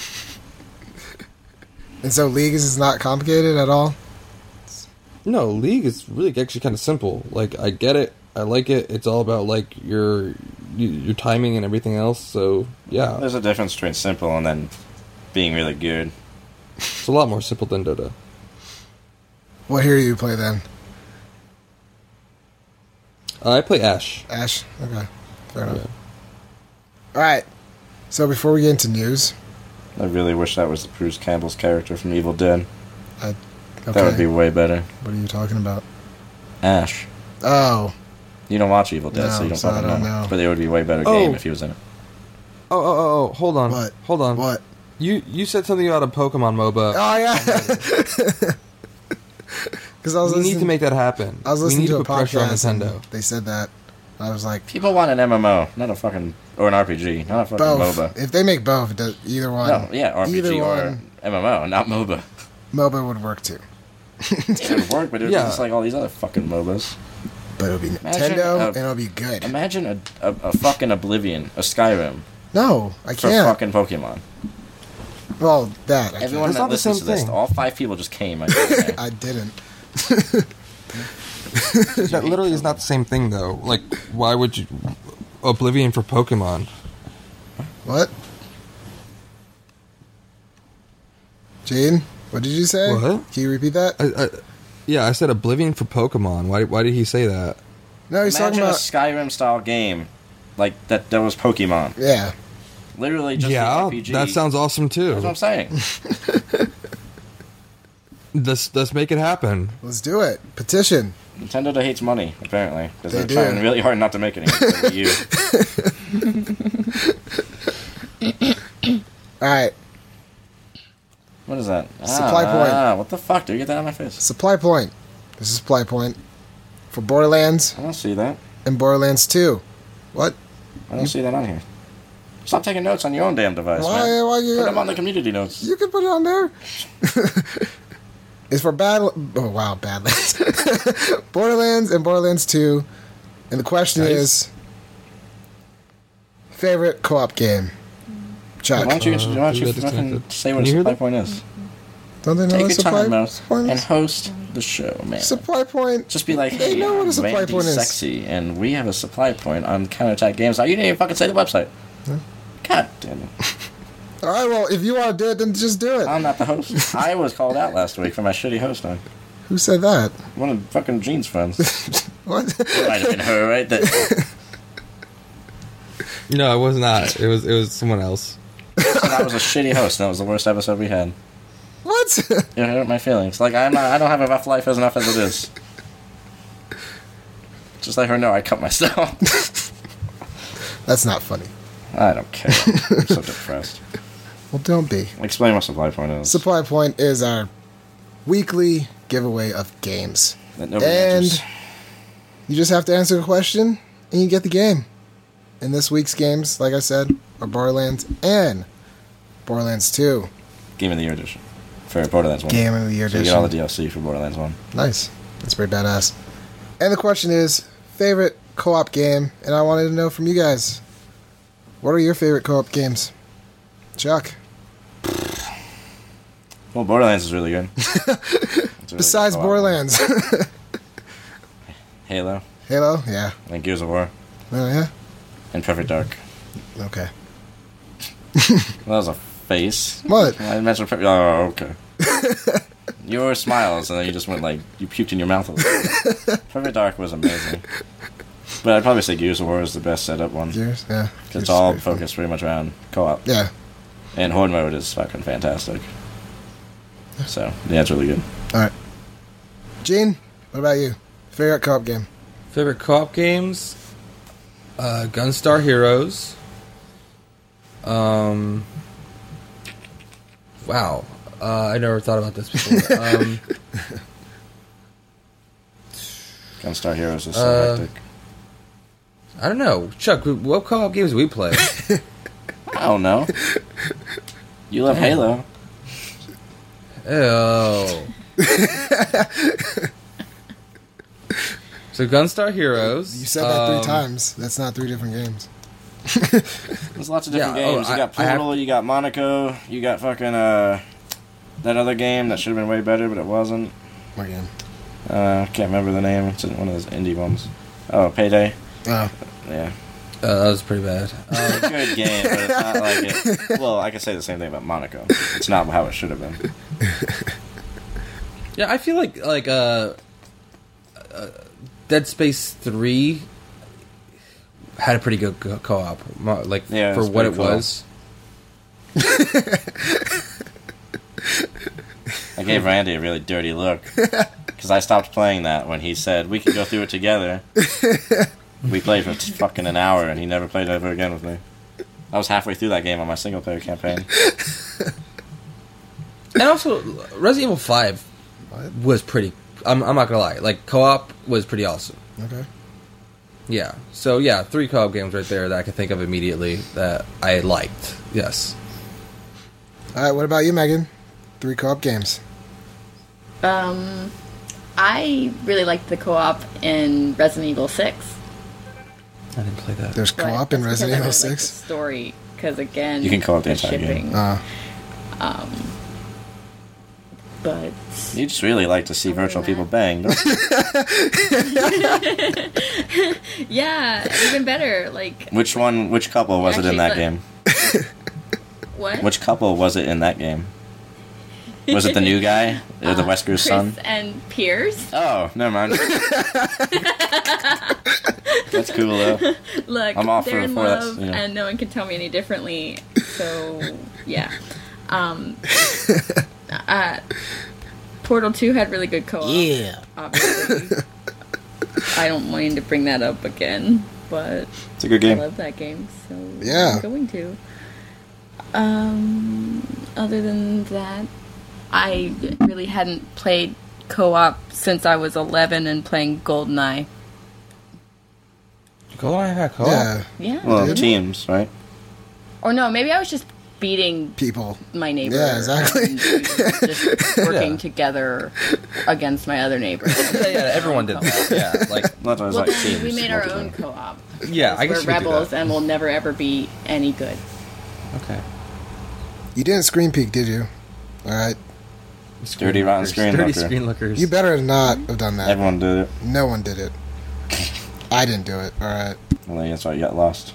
and so League is not complicated at all. No, League is really actually kind of simple. Like, I get it, I like it. It's all about like your timing and everything else. So yeah, There's a difference between simple and then being really good. it's a lot more simple than Dota. What hero do you play then? I play Ash. Ash. Okay, fair enough. Yeah. All right. So before we get into news, I really wish that was Bruce Campbell's character from Evil Dead. okay, That would be way better. what are you talking about? Ash. Oh, You don't watch Evil Dead, No, so you don't so I fucking don't know. know. But it would be a way better Oh. game if he was in it. Oh, hold on. What? Hold on. what? You said something about a Pokemon MOBA. Oh yeah. Because I was We need listening. to make that happen. I was we listening need to to a put pressure on podcast. And Nintendo. they said that. I was like, People want an MMO, not a fucking... Or an RPG, not a fucking both. MOBA. If they make both, it does, either one. No, yeah, Either RPG or one. MMO, not MOBA. MOBA would work too. It would work, but it would Yeah. be just like all these other fucking MOBAs. But it would be Imagine Nintendo, a- and it would be good. Imagine a fucking Oblivion, a Skyrim, No, I for can't. fucking Pokemon. Well, that I, Everyone That's that not the listens same to this, thing. all 5 people just came. I think, I didn't. That literally is not the same thing, though. Like, why would you Oblivion for Pokemon? What? Gene, what did you say? What? Can you repeat that? Yeah, I said Oblivion for Pokemon. Why did he say that? No, he's talking Imagine a about. Skyrim style game like that was Pokemon. Yeah. Literally just the RPG. That sounds awesome too. That's what I'm saying. Let's make it happen. Let's do it. Petition. Nintendo hates money, apparently. Because They they're do. trying really hard not to make it for you. Alright. What is that? Supply point. What the fuck? Do you get that on my face? Supply point. This is supply point for Borderlands I don't see that. and Borderlands 2. What? I don't see that on here. Stop taking notes on your own damn device, Why? man. Why you? Put them on the community notes. You can put it on there. It's for Badlands. Borderlands and Borderlands 2. And the question is, favorite co-op game? Chuck. Why don't you Disconnected. fucking say what Can a you hear supply that? point is? Don't they know Take what your supply time, Mouse, point and is? host the show, man. Supply point. Just be like, They hey, know what a I'm supply Randy point is. Sexy, and we have a supply point on Counterattack Games. Now, you didn't even fucking say the website. God damn it. All right, well, if you want to do it, then just do it. I'm not the host. I was called out last week for my shitty hosting. Who said that? One of fucking Gene's friends. What? It might have been her, right? That No, it was not. It was someone else. I was a shitty host, and that was the worst episode we had. What? It hurt my feelings. Like, I don't have a rough life enough as it is. Just let her know I cut myself. That's not funny. I don't care. I'm so depressed. Well, don't be. Explain what supply point is. Supply point is our weekly giveaway of games. That nobody And answers. you just have to answer a question, and you get the game. And this week's games, like I said, are Borderlands and Borderlands 2. Game of the Year edition. For Borderlands 1. Game of the Year So you get all edition. the DLC for Borderlands 1. Nice. That's pretty badass. And the question is, favorite co-op game? And I wanted to know from you guys, what are your favorite co-op games? Chuck. Well, Borderlands is really good. It's a really Besides good co-op. Borderlands. Halo, Halo? Yeah. and Gears of War, Oh, yeah? and Perfect Dark. Okay. That was a face. What? I mentioned Perfect. Oh, okay. Your smiles, and then you just went like you puked in your mouth a little bit. Perfect Dark was amazing. But I'd probably say Gears of War is the best setup one. Gears? Yeah. Because Gears it's all is pretty focused pretty much around co-op. fun. Yeah. And Horde mode is fucking fantastic. So, yeah, it's really good. Alright. Gene, what about you? Favorite co-op game? Favorite co-op games? Gunstar Heroes. Wow. I never thought about this before. Gunstar Heroes is so hectic. I don't know. Chuck, what co-op games do we play? I don't know. You love Halo. Oh. So Gunstar Heroes. You said that 3 times. That's not 3 different games. There's lots of different Yeah, games. You got I have- Portal, you got Monaco, you got fucking that other game that should have been way better, but it wasn't. What game? Can't remember the name. It's one of those indie ones. Oh, Payday. Oh. Yeah. That was pretty bad. It's a good game, but it's not like it. Well, I could say the same thing about Monaco. It's not how it should have been. Yeah, I feel like Dead Space 3 had a pretty good co-op, like Yeah, for it's what it pretty cool. was. I gave Randy a really dirty look because I stopped playing that when he said we could go through it together. We played for fucking an hour, and he never played ever again with me. I was halfway through that game on my single player campaign. And also, Resident Evil 5 was pretty. I'm not gonna lie, like co-op was pretty awesome. Okay. Yeah. So yeah, 3 co-op games right there that I can think of immediately that I liked. Yes. Alright, what about you, Megan? 3 co-op games. I really liked the co-op in Resident Evil 6. I didn't play that. There's But co-op in that's because Resident I Evil really liked 6? the story, because again, You can co-op the entire shipping. But You just really like to see virtual people bang, don't you? yeah, even better. Like Which couple was it in that Actually, game? what? Which couple was it in that game? Was it the new guy? Or the Wesker's Chris son? and Pierce. Oh, never mind. That's cool, though. Look, I'm all they're in for that, love, you know. and no one can tell me any differently. So, yeah. Portal 2 had really good co-op. Yeah. Obviously. I don't mind to bring that up again, but It's a good I game. love that game, so Yeah. I'm going to. Other than that, I really hadn't played co-op since I was 11 and playing GoldenEye. GoldenEye had co-op? Yeah. Yeah. Well, teams, right? Or no, maybe I was just beating People. my neighbor. Yeah, exactly. And we were just working Yeah. together against my other neiber. Yeah, everyone did that. Yeah, like, That was Well, like then teams. we made our multiplayer. own co-op. yeah, I guess We're you could do rebels that. and we'll never ever be any good. Okay. You didn't screen peek, did you? All right. Dirty rotten screen Dirty looker. screen lookers. You better not have done that. Everyone did it. No one did it. I didn't do it. All right. Well, that's why you got lost.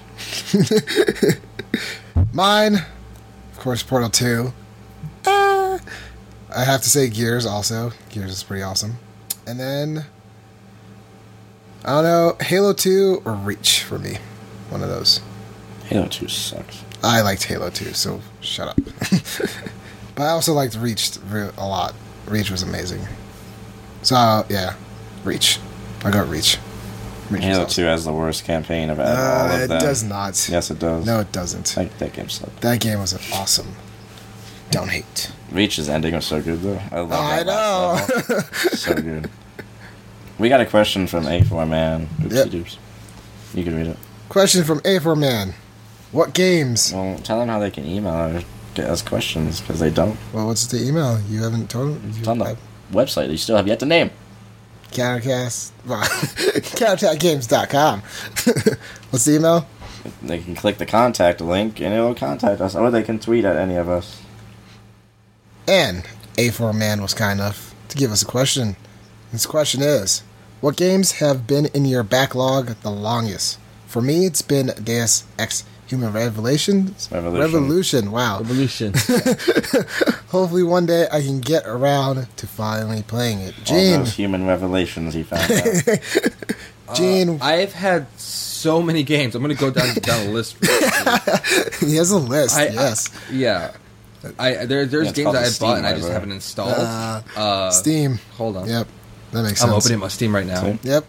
Mine, of course, Portal 2. I have to say Gears also. Gears is pretty awesome. And then, I don't know, Halo 2 or Reach for me. One of those. Halo 2 sucks. I liked Halo 2, so shut up. But I also liked Reach a lot. Reach was amazing. So, yeah, Reach. I got Reach. Reach was Halo awesome. 2 has the worst campaign of all of It them. does not. Yes, it does. No, it doesn't. That game sucked. That game was awesome. Don't hate. Reach's ending was so good, though. I love I that last know. level. So good. We got a question from A4Man. Oopsie Yep. doops. You can read it. Question from A4 Man. What games? Well, tell them how they can email or get us questions, because they don't. Well, what's the email? You haven't told them? It's on the website that you still have yet to name. Countercast. Well, CountercastGames.com. What's the email? They can click the contact link and it'll contact us, or they can tweet at any of us. And A4 Man was kind enough to give us a question. This question is, what games have been in your backlog the longest? For me, it's been Deus Ex Human Revelations. Revolution. Wow. Evolution. Hopefully one day I can get around to finally playing it. All Gene. those human revelations he found out. Gene. I've had so many games. I'm going to go down the list. He has a list, yes. Yeah. There's it's games called that I the bought and I Steam just library. haven't installed. Steam. Hold on. Yep. That makes I'm sense. opening my Steam right now. See? Yep.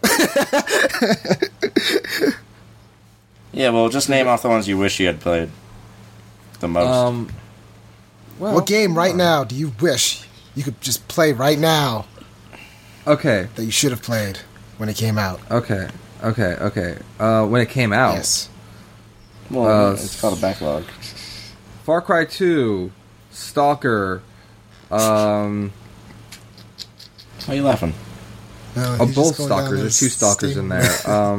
Yeah, well, just name off the ones you wish you had played the most. Well, What game right now do you wish you could just play right now Okay. that you should have played when it came out? Okay. When it came out, Yes. Well, it's called a backlog. Far Cry 2, Stalker, Why are you laughing? No, oh, he's both just going down Stalkers. There's two his Stalkers Steam in there.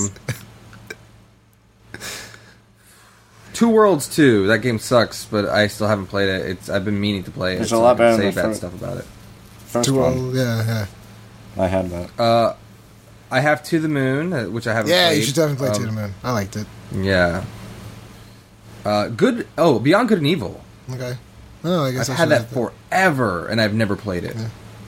Two Worlds 2. That game sucks, but I still haven't played it. I've been meaning to play it. It's so a lot I can better say than the bad first- stuff about it. First Two one. old, yeah. I had that. I have To the Moon, which I haven't Yeah, played. you should definitely play To the Moon. I liked it. Yeah. Good. Oh, Beyond Good and Evil. Okay. Oh, I guess I've I had should that have forever, and I've never played it.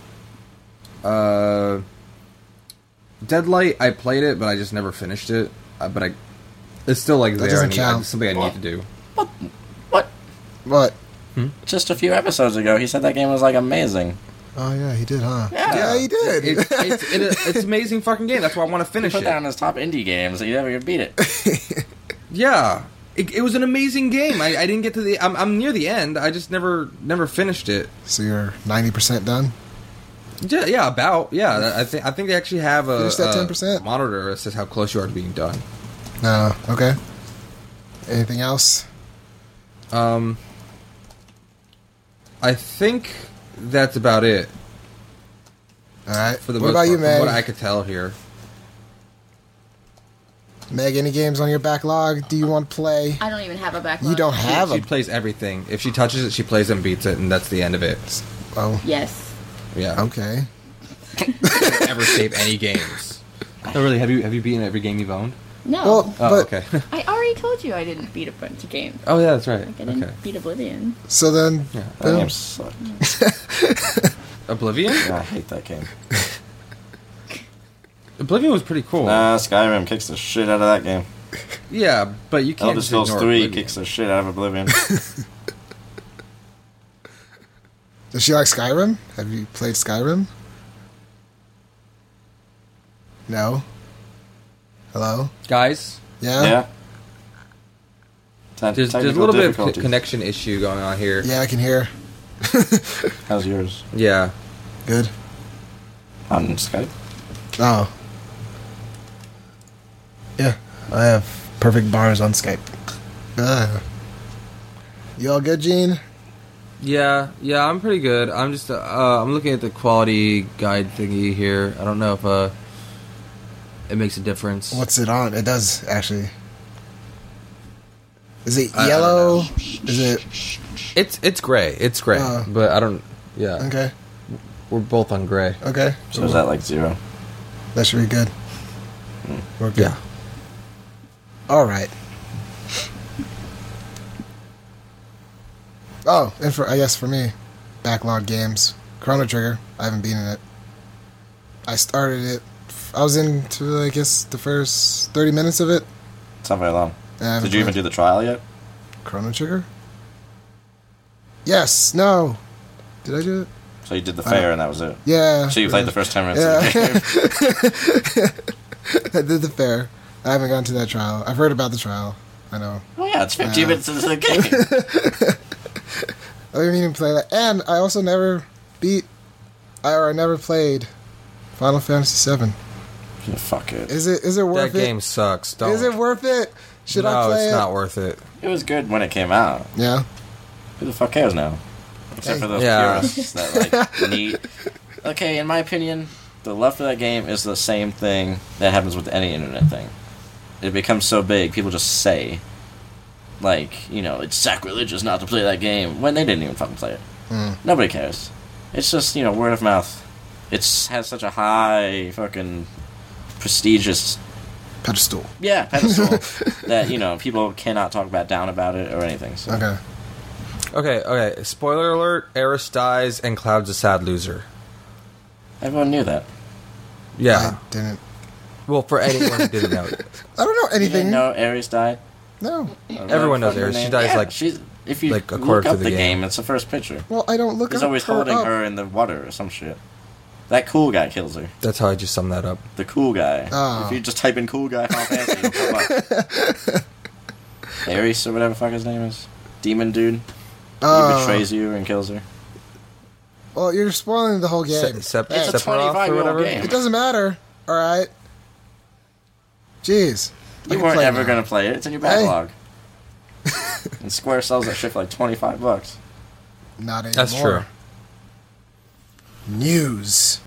Deadlight, I played it, but I just never finished it. It's still like That there. doesn't count. It's something I need to do. What? What? Just a few episodes ago, he said that game was like amazing. Oh, yeah, he did, huh? Yeah. he did. It's an amazing fucking game. That's why I want to He finish put that it. on his top indie games. He never beat it. Yeah, it was an amazing game. I didn't get to the. I'm near the end. I just never finished it. So you're 90% done? Yeah, about. Yeah, I think they actually have a Finish that 10%? monitor that says how close you are to being done. No. Okay. Anything else? I think that's about it All right. for the what most about part, you, from Meg? what I could tell here. Meg, any games on your backlog do you want to play? I don't even have a backlog. You don't have She a... plays everything. If she touches it, she plays and beats it, and that's the end of it. Oh, Yes. Yeah. okay. Never save any games. Oh, really? Have you beaten every game you've owned? No. Well, Oh, but, okay. I already told you I didn't beat a bunch of games. Oh, yeah, that's right. Like I didn't Okay. beat Oblivion. so then... Yeah. That game sucked. Oblivion? Yeah, I hate that game. Oblivion was pretty cool. Nah, Skyrim kicks the shit out of that game. Yeah, but you can't Elder just Scrolls ignore 3 Oblivion. kicks the shit out of Oblivion. Does she like Skyrim? Have you played Skyrim? No. Hello? Guys, Yeah? Yeah. there's a Technical little bit of difficulties. connection issue going on here. Yeah, I can hear. How's yours? Yeah. Good. On Skype? Oh. Yeah, I have perfect bars on Skype. You all good, Gene? Yeah, I'm pretty good. I'm just, I'm looking at the quality guide thingy here. I don't know if, it makes a difference. What's it on? It does, actually. Is it I yellow? don't Is it... It's gray. It's gray. But I don't, yeah. Okay, We're both on gray. okay. So is that like 0? That should be good. We're good. Yeah. All right. Oh, and I guess for me, backlog games. Chrono Trigger. I haven't beaten it. I started it. I was into, I guess, the first 30 minutes of it. It's not very long. and I haven't Did you even played do the trial yet? Chrono Trigger? Yes. No. Did I do it? So you did the fair and that was it. Yeah. So you played the first 10 minutes Yeah. of the game. I did the fair. I haven't gone to that trial. I've heard about the trial. I know. Oh yeah, it's 15 minutes into the game. I didn't even play that. And I also never beat, I never played Final Fantasy VII. Yeah, fuck it. Is it worth That it? game sucks. Don't. Is it worth it? Should I No, play it's it? not worth it. It was good when it came out. Yeah. Who the fuck cares now? Except Hey. for those Yeah. purists that like need. Okay, in my opinion, the love for that game is the same thing that happens with any internet thing. It becomes so big, people just say, like, you know, it's sacrilegious not to play that game when they didn't even fucking play it. Nobody cares. It's just, you know, word of mouth. It's has such a high fucking prestigious Pedestal. pedestal that, you know, people cannot talk down about it or anything. So. Okay. Okay. Spoiler alert: Eris dies and Cloud's a sad loser. Everyone knew that. Yeah. I didn't. Well, for anyone who didn't know, I don't know You anything. didn't know Ares died? No. Everyone knows Ares. She dies, like- she's, if you like, look according up to the the game, game. it's the first picture. Well, I don't look He's up always her holding up. her in the water or some shit. That cool guy kills her. that's how I just sum that up. The cool guy. Oh. If you just type in cool guy Final Fantasy, it'll come up. Ares or whatever the fuck his name is. Demon dude. He betrays you and kills her. Well, you're spoiling the whole game. It's a Sephiroth or 25-year-old whatever. game. It doesn't matter. All right. Jeez. I You can weren't play ever now. going to play it. It's in your backlog. And Square sells that shit for like $25. Not anymore. That's true. News.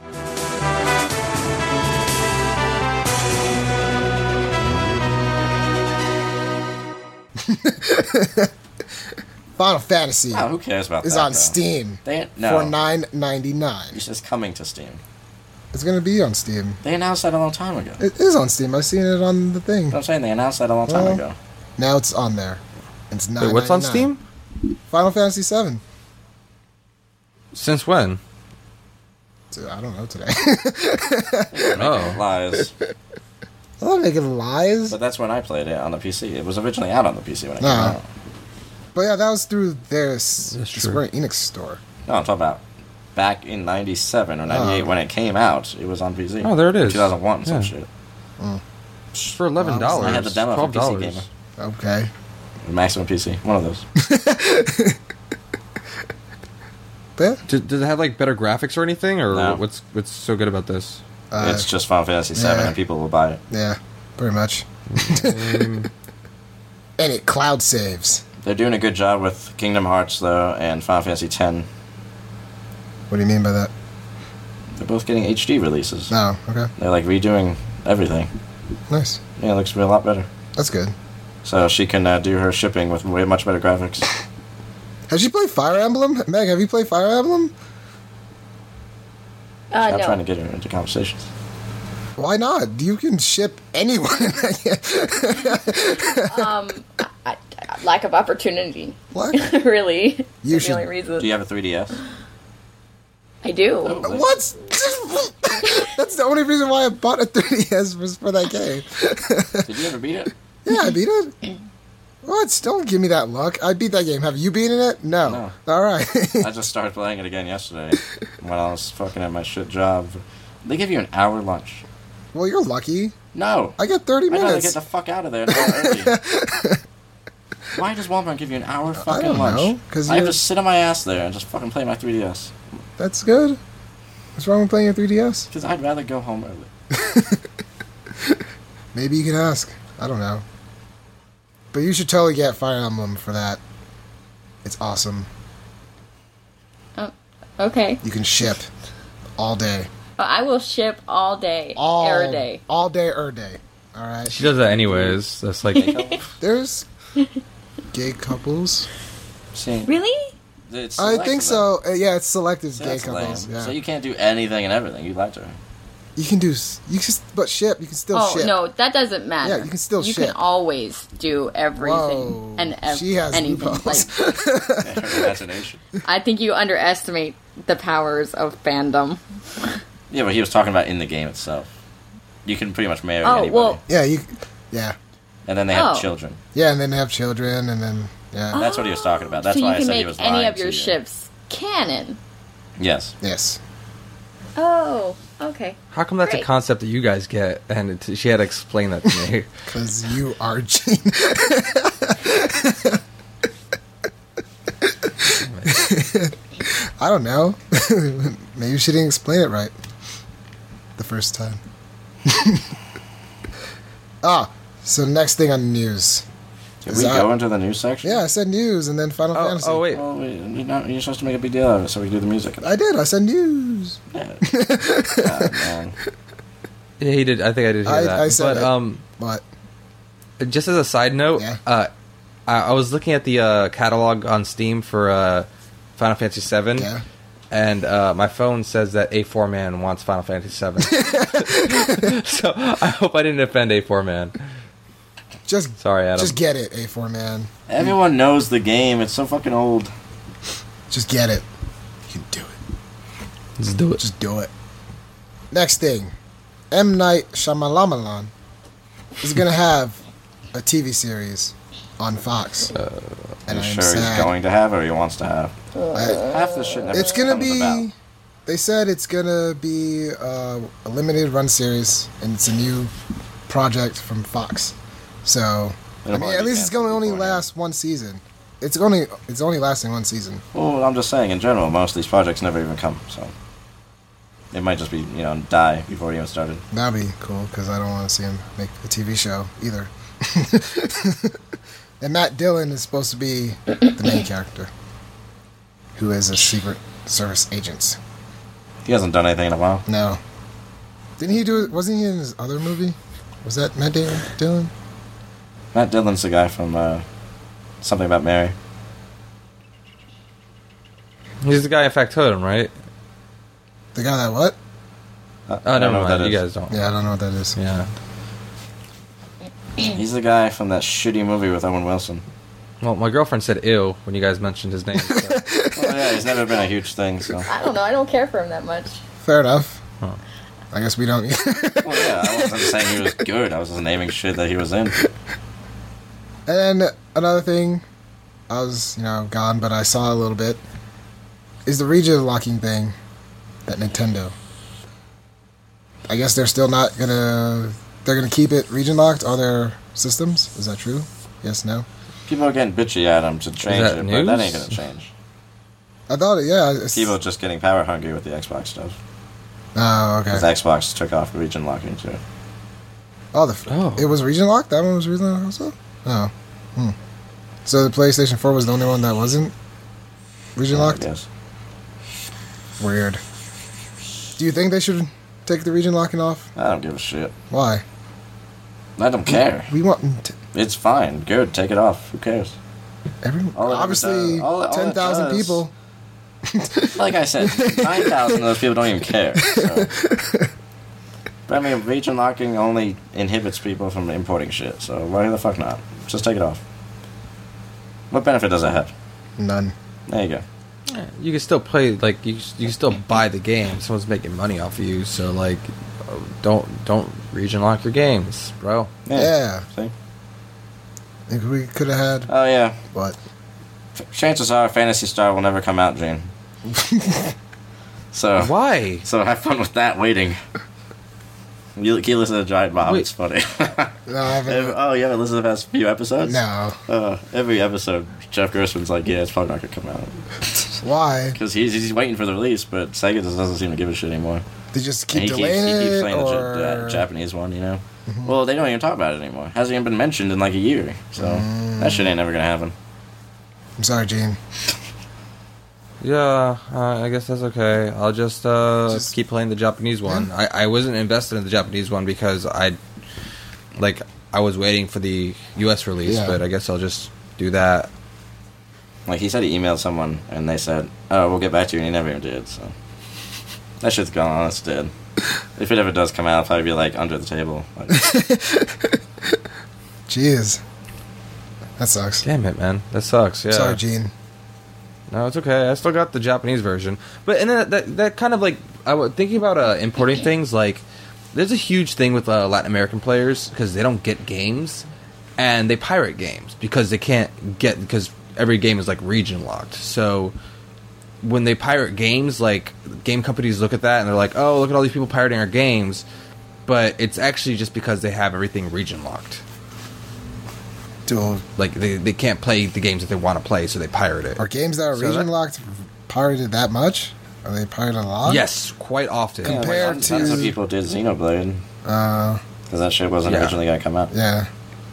Final Fantasy Oh, who cares about is that? on though? Steam No. for $9.99. It's just coming to Steam. It's gonna be on Steam. They announced that a long time ago. It is on Steam. I've seen it on the thing. But I'm saying they announced that a long time Well, ago. Now it's on there. It's $9.99. Wait, what's on Steam? Final Fantasy VII. Since when? I don't know today. Oh. Lies. I'm not making lies. But that's when I played it on the PC. It was originally out on the PC when it came No. out. But yeah, that was through their That's true. Square Enix store. No, I'm talking about back in 97 or 98 Oh. when it came out. It was on PC. Oh, there it is. 2001, some Yeah. shit. For $11. I had the demo for PC $12. Gamer. Okay. Maximum PC. One of those. But Does it have like better graphics or anything, or No. what's so good about this? It's just Final Fantasy VII yeah. and people will buy it. yeah, pretty much. And it cloud saves. They're doing a good job with Kingdom Hearts, though, and Final Fantasy X. What do you mean by that? They're both getting HD releases. No, okay, They're like redoing everything. nice. Yeah, it looks a lot better. That's good. So she can do her shipping with way much better graphics. Has you played Fire Emblem? Meg, have you played Fire Emblem? I'm No. trying to get her into conversations. Why not? You can ship anyone. Lack of opportunity. What? Really. You That's should- the only reason. Do you have a 3DS? I do. What? That's the only reason why I bought a 3DS was for that game. Did you ever beat it? Yeah, I beat it. What? Don't give me that luck. I beat that game. Have you beaten it? No. All right. I just started playing it again yesterday when I was fucking at my shit job. They give you an hour lunch. Well, you're lucky. No. I get 30 I'd rather minutes. get the fuck out of there an hour early. Why does Walmart give you an hour fucking don't lunch? know, 'cause I have you're- to sit on my ass there and just fucking play my 3DS. That's good. What's wrong with playing your 3DS? Because I'd rather go home early. Maybe you can ask. I don't know. But you should totally get Fire Emblem for that. It's awesome. Okay. You can ship all day. I will ship all day. Every day. All day, day. All right. She does that anyways. That's like There's gay couples. See, Really? it's I selective, think though. so. Yeah, it's selective See, gay that's couples. lame. Yeah. So you can't do anything and everything. You lied to her. You can do. You can, but ship. You can still Oh ship. no, that doesn't matter. Yeah, you can still You ship. can always do everything Whoa. and She has anything. loopholes. Like, Her imagination. I think you underestimate the powers of fandom. Yeah, but he was talking about in the game itself. You can pretty much marry Oh, anybody. well- Yeah. Yeah. And then they have Oh. children. Yeah, and then they have children, and then yeah. That's what he was talking about. That's so why you I can said he make was any lying of your to you. ships canon. Yes. Yes. Oh, okay. how come that's Great. a concept that you guys get? And she had to explain that to me. Because you are Gene. I don't know. Maybe she didn't explain it right the first time. So next thing on the news. Did Is we that- go into the news section? Yeah, I said news and then Final Fantasy. Oh wait, Oh, you're supposed to make a big deal out of it, so we can do the music. I did. I said news. Yeah. God, man. yeah, he did. I think I did hear that. I said but But just as a side note, Yeah. I was looking at the catalog on Steam for Final Fantasy VII, yeah. and my phone says that A4 Man wants Final Fantasy VII. So I hope I didn't offend A4 Man. Just Sorry, Adam. Just get it, A4 Man. Everyone knows the game. It's so fucking old. Just get it. You can do it. Let's do it. Just do it. Next thing, M. Night Shyamalan is gonna have a TV series on Fox, and I'm I'm sure sad. he's going to have or he wants to have. Half the shit never It's gonna comes be. about. They said it's gonna be a limited run series, and it's a new project from Fox. So It'll I mean, probably at be least it's canceled gonna only beforehand. last one season. It's only lasting one season. Well, I'm just saying, in general, most of these projects never even come, so it might just be, die before it even started. That'd be cool because I don't want to see him make a TV show either. And Matt Dillon is supposed to be the main character, who is a Secret Service agent. He hasn't done anything in a while. No, didn't he do it? Wasn't he in his other movie? Was that Matt Dillon? Matt Dillon's the guy from Something About Mary. He's the guy in Factotum, right? The guy that what? I Oh, don't never know what mind. that You is. guys don't. Yeah, I don't know what that is. Yeah. He's the guy from that shitty movie with Owen Wilson. Well, my girlfriend said "ew" when you guys mentioned his name. So. Well, yeah, he's never been a huge thing, so. I don't know. I don't care for him that much. Fair enough. Huh. I guess we don't. Well, yeah, I wasn't saying he was good. I was just naming shit that he was in. And another thing, I was gone, but I saw a little bit. Is the region locking thing that Nintendo? I guess they're still not gonna. They're gonna keep it region locked on their systems. Is that true? Yes. No. People are getting bitchy at him to change that it, but that ain't news? gonna change. I thought it. Yeah. It's, People are just getting power hungry with the Xbox stuff. Oh, okay. Because Xbox took off region locking too. Oh. It was region locked. That one was region locked also. Oh. So the PlayStation 4 was the only one that wasn't region locked. Yes. Weird. Do you think they should take the region locking off? I don't give a shit. Why? I don't care. We want It's fine. Good. Take it off. Who cares? everyone. All it ever Obviously, does- all it 10,000 does- people. Like I said, 9,000 of those people don't even care. So. But I mean, region locking only inhibits people from importing shit, so why the fuck not? Just take it off. What benefit does it have? None. There you go. You can still play, like, you can still buy the game. Someone's making money off of you, so, like, don't region lock your games, bro. Yeah. See? I think we could have had. Oh, yeah. What? Chances are Phantasy Star will never come out, Gene. So Why? So have fun with that waiting. You listen to Giant Bomb, it's funny. No, I haven't. Oh, you haven't listened to the past few episodes? No. Every episode, Jeff Gerstmann's like, yeah, it's probably not going to come out. Why? Because he's waiting for the release, but Sega just doesn't seem to give a shit anymore. They just And keep delaying he keeps it, playing or... the Japanese one, you know? Well, they don't even talk about it anymore. Hasn't even been mentioned in like a year. So that shit ain't never going to happen. I'm sorry, Gene. Yeah, I guess that's okay. I'll just keep playing the Japanese one. Yeah. I wasn't invested in the Japanese one because I was waiting for the U.S. release, Yeah. but I guess I'll just do that. Like, he said he emailed someone, and they said, oh, we'll get back to you, and he never even did, so... That shit's gone, it's dead. If it ever does come out, it'll probably be, like, under the table. Like, Jeez. That sucks. Damn it, man. That sucks, yeah. Sorry, Gene. No, it's okay. I still got the Japanese version. But and then that kind of like I was thinking about importing things. Like, there's a huge thing with Latin American players because they don't get games, and they pirate games because they can't get because every game is like region locked. So when they pirate games, like game companies look at that and they're like, "Oh, look at all these people pirating our games," but it's actually just because they have everything region locked. Like they can't play the games that they want to play, so they pirate it. Are games that are region locked pirated that much? Are they pirated a lot? Yes, quite often. Compared that's to... what people did Xenoblade. Because that shit wasn't originally going to come out. Yeah.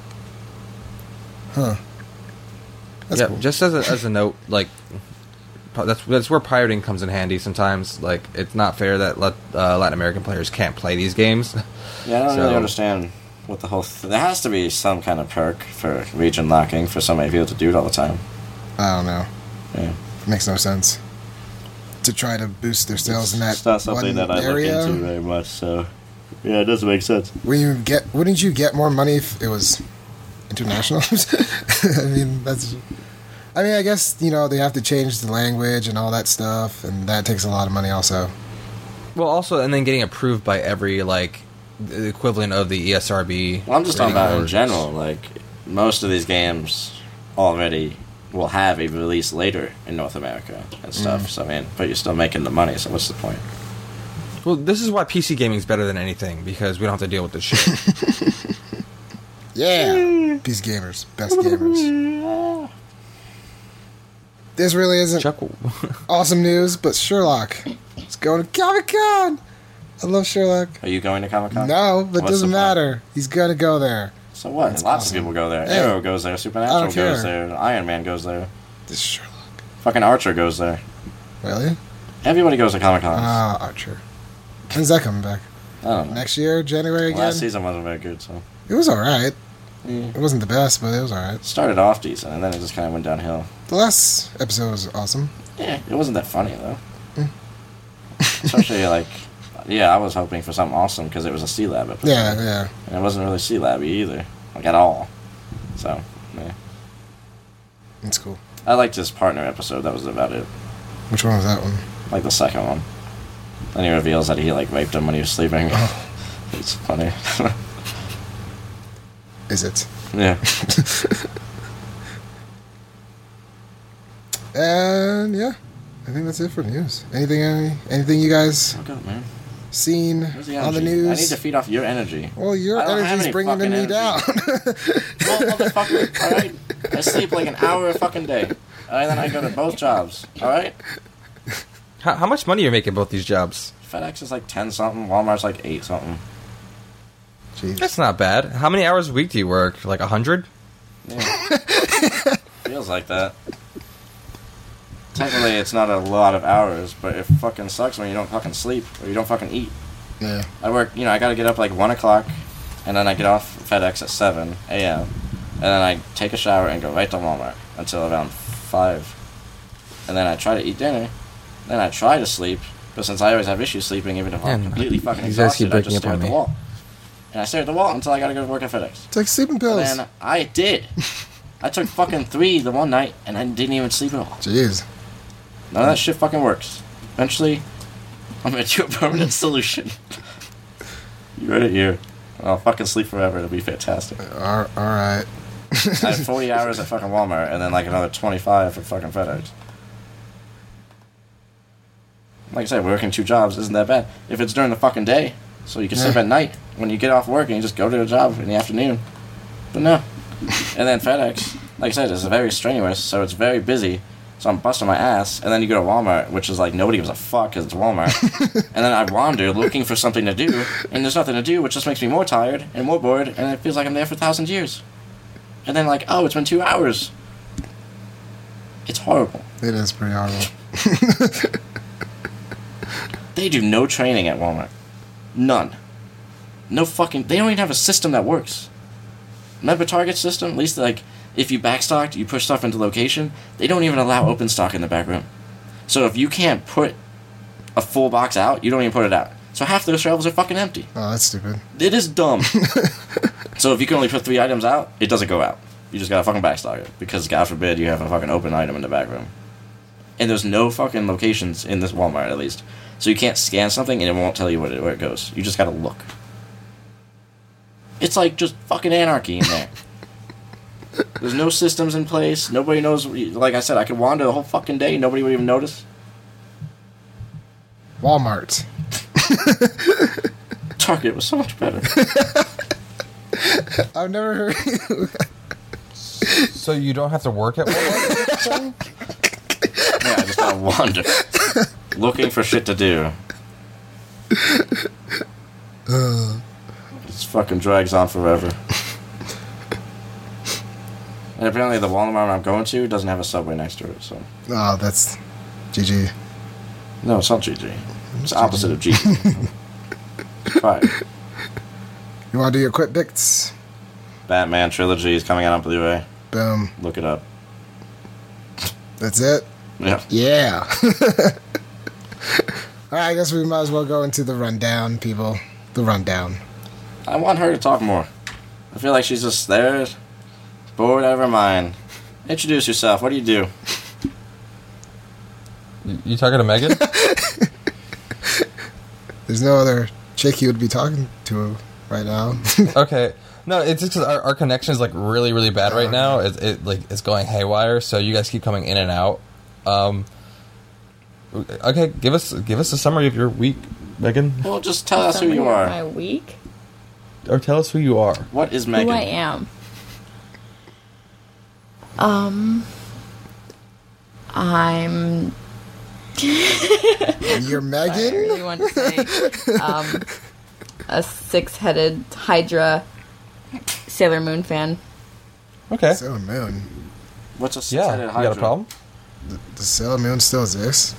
Huh. That's cool. Just as a note, like that's where pirating comes in handy sometimes. Like, it's not fair that Latin American players can't play these games. Yeah, I don't really understand what the whole... There has to be some kind of perk for region locking for so many people to do it all the time. I don't know. Yeah. Makes no sense. To try to boost their sales in that It's not something one that I area. look into very much, so... Yeah, it doesn't make sense. Wouldn't you get more money if it was international? I guess, they have to change the language and all that stuff, and that takes a lot of money also. Well, also, and then getting approved by every, like, the equivalent of the ESRB. Well, I'm just talking about in boards. general. Like, most of these games already will have a release later in North America and stuff. So, but you're still making the money, so what's the point? Well, this is why PC gaming is better than anything, because we don't have to deal with this shit. Yeah! Peace gamers. Best gamers. This really isn't Chuckle. awesome news, but Sherlock is going to Comic-Con! I love Sherlock. Are you going to Comic-Con? No, but it What's doesn't the point? matter. He's going to go there. So what? That's Lots awesome. of people go there. Yeah. Arrow goes there. I Supernatural don't care. goes there. Iron Man goes there. This is Sherlock. Fucking Archer goes there. Really? Everybody goes to Comic-Con. Archer. When's that coming back? I don't know. Next year, January again? Last season wasn't very good, so... It was alright. Yeah. It wasn't the best, but it was alright. It started off decent, and then it just kind of went downhill. The last episode was awesome. Yeah, it wasn't that funny, though. Especially, like... Yeah, I was hoping for something awesome, because it was a C-Lab episode. Yeah. And it wasn't really C-Lab-y either. Like, at all. So, yeah. It's cool. I liked his partner episode, that was about it. Which one was that one? Like, the second one. And he reveals that he, like, raped him when he was sleeping. It's funny. Is it? Yeah. And, yeah. I think that's it for news. Anything you guys Fuck up, man. seen Where's the on the energy? news? I need to feed off your energy. Well, your I don't have energy's any bringing fucking me energy. down. Well, motherfucker, alright? I sleep like an hour a fucking day. Alright, then I go to both jobs. Alright? How much money are you making both these jobs? FedEx is like 10 something, Walmart's like 8 something. Jeez. That's not bad. How many hours a week do you work? Like 100? Yeah. Feels like that. Technically, it's not a lot of hours, but it fucking sucks when you don't fucking sleep or you don't fucking eat. Yeah. I work, I gotta get up like 1 o'clock, and then I get off FedEx at 7 a.m., and then I take a shower and go right to Walmart until around 5. And then I try to eat dinner, then I try to sleep, but since I always have issues sleeping, even if I'm completely fucking you guys keep exhausted, I breaking just up stare on at the me. wall. And I stare at the wall until I gotta go to work at FedEx. It's like sleeping pills. And then I did. I took fucking 3 the one night, and I didn't even sleep at all. Jeez. None of that shit fucking works. Eventually, I'm gonna do a permanent solution. You heard it here. I'll fucking sleep forever. It'll be fantastic. Alright. I have 40 hours at fucking Walmart, and then like another 25 for fucking FedEx. Like I said, working 2 jobs isn't that bad. If it's during the fucking day, so you can sleep at night when you get off work and you just go to a job in the afternoon. But no. And then FedEx, like I said, is very strenuous, so it's very busy. So I'm busting my ass, and then you go to Walmart, which is like nobody gives a fuck because it's Walmart. And then I wander looking for something to do, and there's nothing to do, which just makes me more tired and more bored, and it feels like I'm there for 1,000 years. And then like, oh, it's been 2 hours. It's horrible. It is pretty horrible. They do no training at Walmart. None. No fucking... They don't even have a system that works. Remember Target's system? At least, like, if you backstocked, you push stuff into location, they don't even allow open stock in the back room. So if you can't put a full box out, you don't even put it out. So half those shelves are fucking empty. Oh, that's stupid. It is dumb. So if you can only put 3 items out, it doesn't go out. You just gotta fucking backstock it. Because, God forbid, you have a fucking open item in the back room. And there's no fucking locations in this Walmart, at least. So you can't scan something and it won't tell you where it goes. You just gotta look. It's like just fucking anarchy in there. There's no systems in place. Nobody knows. Like I said, I could wander the whole fucking day. Nobody would even notice. Walmart. Target was so much better. I've never heard. So you don't have to work at Walmart? Yeah, I just gotta wander. Looking for shit to do. This fucking drags on forever. And apparently the Walmart I'm going to doesn't have a Subway next to it, so... Oh, that's GG. No, it's not GG. It's the opposite of GG. Fine. You want to do your quick bits? Batman Trilogy is coming out on Blu-ray. Boom. Look it up. That's it? Yeah. Yeah. Alright, I guess we might as well go into the rundown, people. The rundown. I want her to talk more. I feel like she's just there, bored out of her mind. Introduce yourself. What do you do? You talking to Megan? There's no other chick you would be talking to right now. Okay. No, it's just 'cause our connection is like really, really bad right now. It's going haywire. So you guys keep coming in and out. Okay, give us a summary of your week, Megan. Well, just tell us who you are. My week? Or tell us who you are. What is Megan? Who I am. I'm... You're Megan? I really want to say a 6-headed Hydra Sailor Moon fan. Okay. Sailor Moon. What's a Yeah, six-headed you Hydra? got a problem? Does Sailor Moon still exist?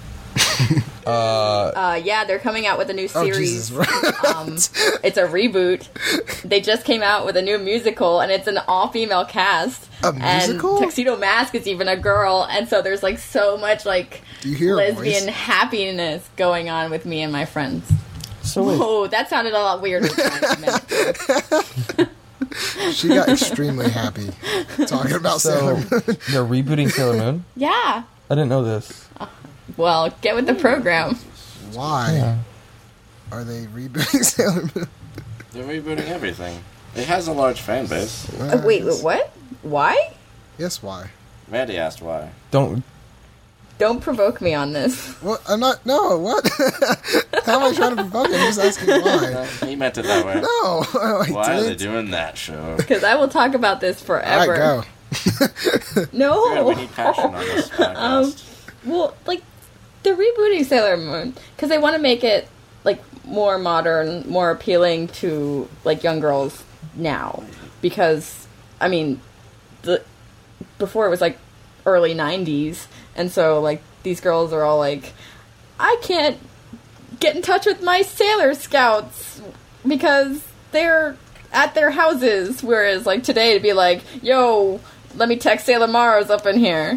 Yeah, they're coming out with a new Oh, series. Jesus. It's a reboot. They just came out with a new musical, and it's an all-female cast. A musical? And Tuxedo Mask is even a girl, and so there's like so much like Do you hear a lesbian voice? happiness going on with me and my friends. So wait. Whoa, that sounded a lot weirder than I meant. She got extremely happy talking about Sailor So Moon. they're rebooting Sailor Moon? Yeah. I didn't know this. Well, get with the program. Why Yeah. are they rebooting Sailor Moon? They're rebooting everything. It has a large fan base. Wait, what? Why? Yes, why? Mandy asked why. Don't. Don't provoke me on this. What? I'm not. No, what? How am I trying to provoke it? I'm just asking why. He meant it that way. No. I Why are they didn't. doing that show? Because I will talk about this forever. Alright, go. No. Good, we need passion on this podcast. Well, like, they're rebooting Sailor Moon because they want to make it, like, more modern, more appealing to, like, young girls now. Because, I mean, before it was, like, early 90s, and so, like, these girls are all like, I can't get in touch with my Sailor Scouts because they're at their houses. Whereas, like, today it'd be like, yo, let me text Sailor Mars up in here.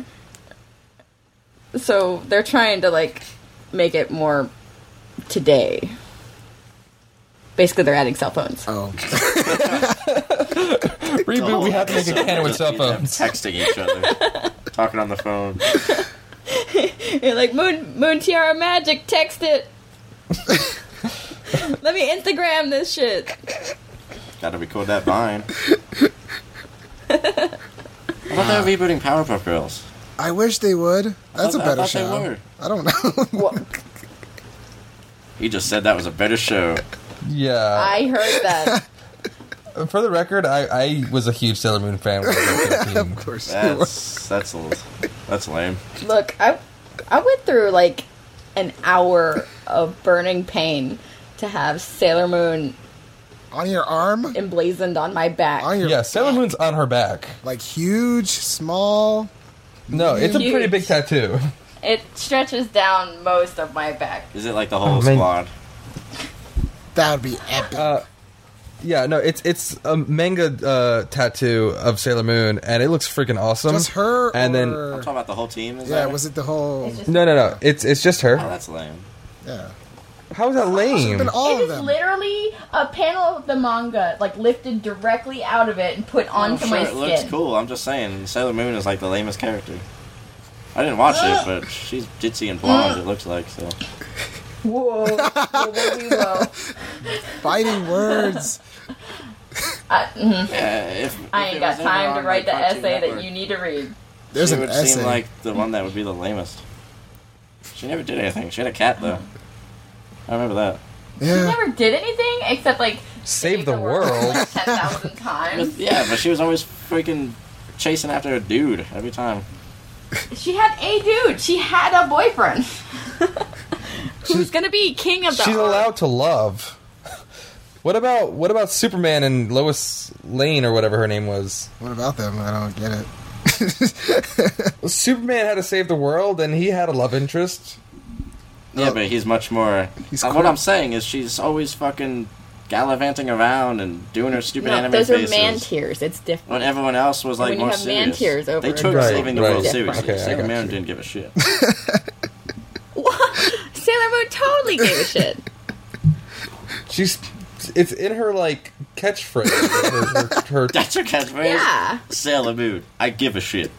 So they're trying to, like, make it more today. Basically, they're adding cell phones. Oh. Reboot, we have to make a canon with cell Them phones. texting each other, talking on the phone. You're like, Moon Tiara Magic, text it. Let me Instagram this shit. Gotta record that Vine. I thought they were rebooting Powerpuff Girls. I wish they would. That's a better show. They were. I don't know. He just said that was a better show. Yeah. I heard that. For the record, I was a huge Sailor Moon fan when I was 13. Of course you were. That's lame. Look, I went through like an hour of burning pain to have Sailor Moon On your arm? emblazoned on my back. On your Yeah, Sailor Moon's on her back. Like huge, small. No, it's a pretty Huge. big tattoo. It stretches down most of my back. Is it like the whole man. squad? That would be epic. Yeah, no, it's a manga tattoo of Sailor Moon, and it looks freaking awesome. Just her, and or... then I'm talking about the whole team. Is Yeah, that was it the whole... It's just- no, it's just her. Oh, that's lame. Yeah. How is that Should've lame? been all It of is them. literally a panel of the manga, like lifted directly out of it and put onto I'm sure my it looks skin. cool. I'm just saying, Sailor Moon is like the lamest character. I didn't watch it, but she's ditzy and blonde. It looks like so. Whoa, whoa. Fighting words. Yeah, if I it ain't got was ever time to on, write like, the Cartoon essay Network, that you need to read. There's she an would essay. seem like the one that would be the lamest. She never did anything. She had a cat though. I remember that. She Yeah. never did anything except like Save the world. like 10,000 times. Yeah, but she was always freaking chasing after a dude every time. She had a dude. She had a boyfriend. Who's gonna be king of the She's ark. allowed to love. What about Superman and Lois Lane or whatever her name was? What about them? I don't get it. Superman had to save the world, and he had a love interest. Yeah, but he's much more. He's what cool. I'm saying is, she's always fucking gallivanting around and doing her stupid No, anime those faces. are man tears. It's different. When everyone else was like When you more have man serious. tears over they a took Right, saving the right. world Different. seriously. Okay, I Sailor got Moon you. didn't give a shit. Sailor Moon totally gave a shit. It's in her like catchphrase. her That's her catchphrase. Yeah. Sailor Moon, I give a shit.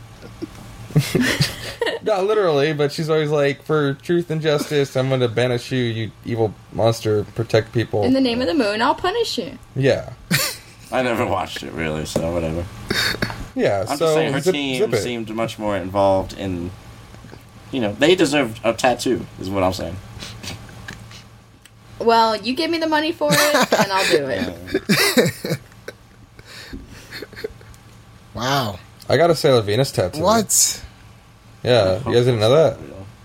not literally, but she's always like, for truth and justice, I'm going to banish you, you evil monster, protect people. In the name of the moon, I'll punish you. Yeah, I never watched it really, so whatever. yeah. I'm so just saying her zip team it. seemed much more involved in. You know, they deserved a tattoo. Is what I'm saying. Well, you give me the money for it, and I'll do it. Wow. I got a Sailor Venus tattoo. What? Yeah, you guys didn't know that?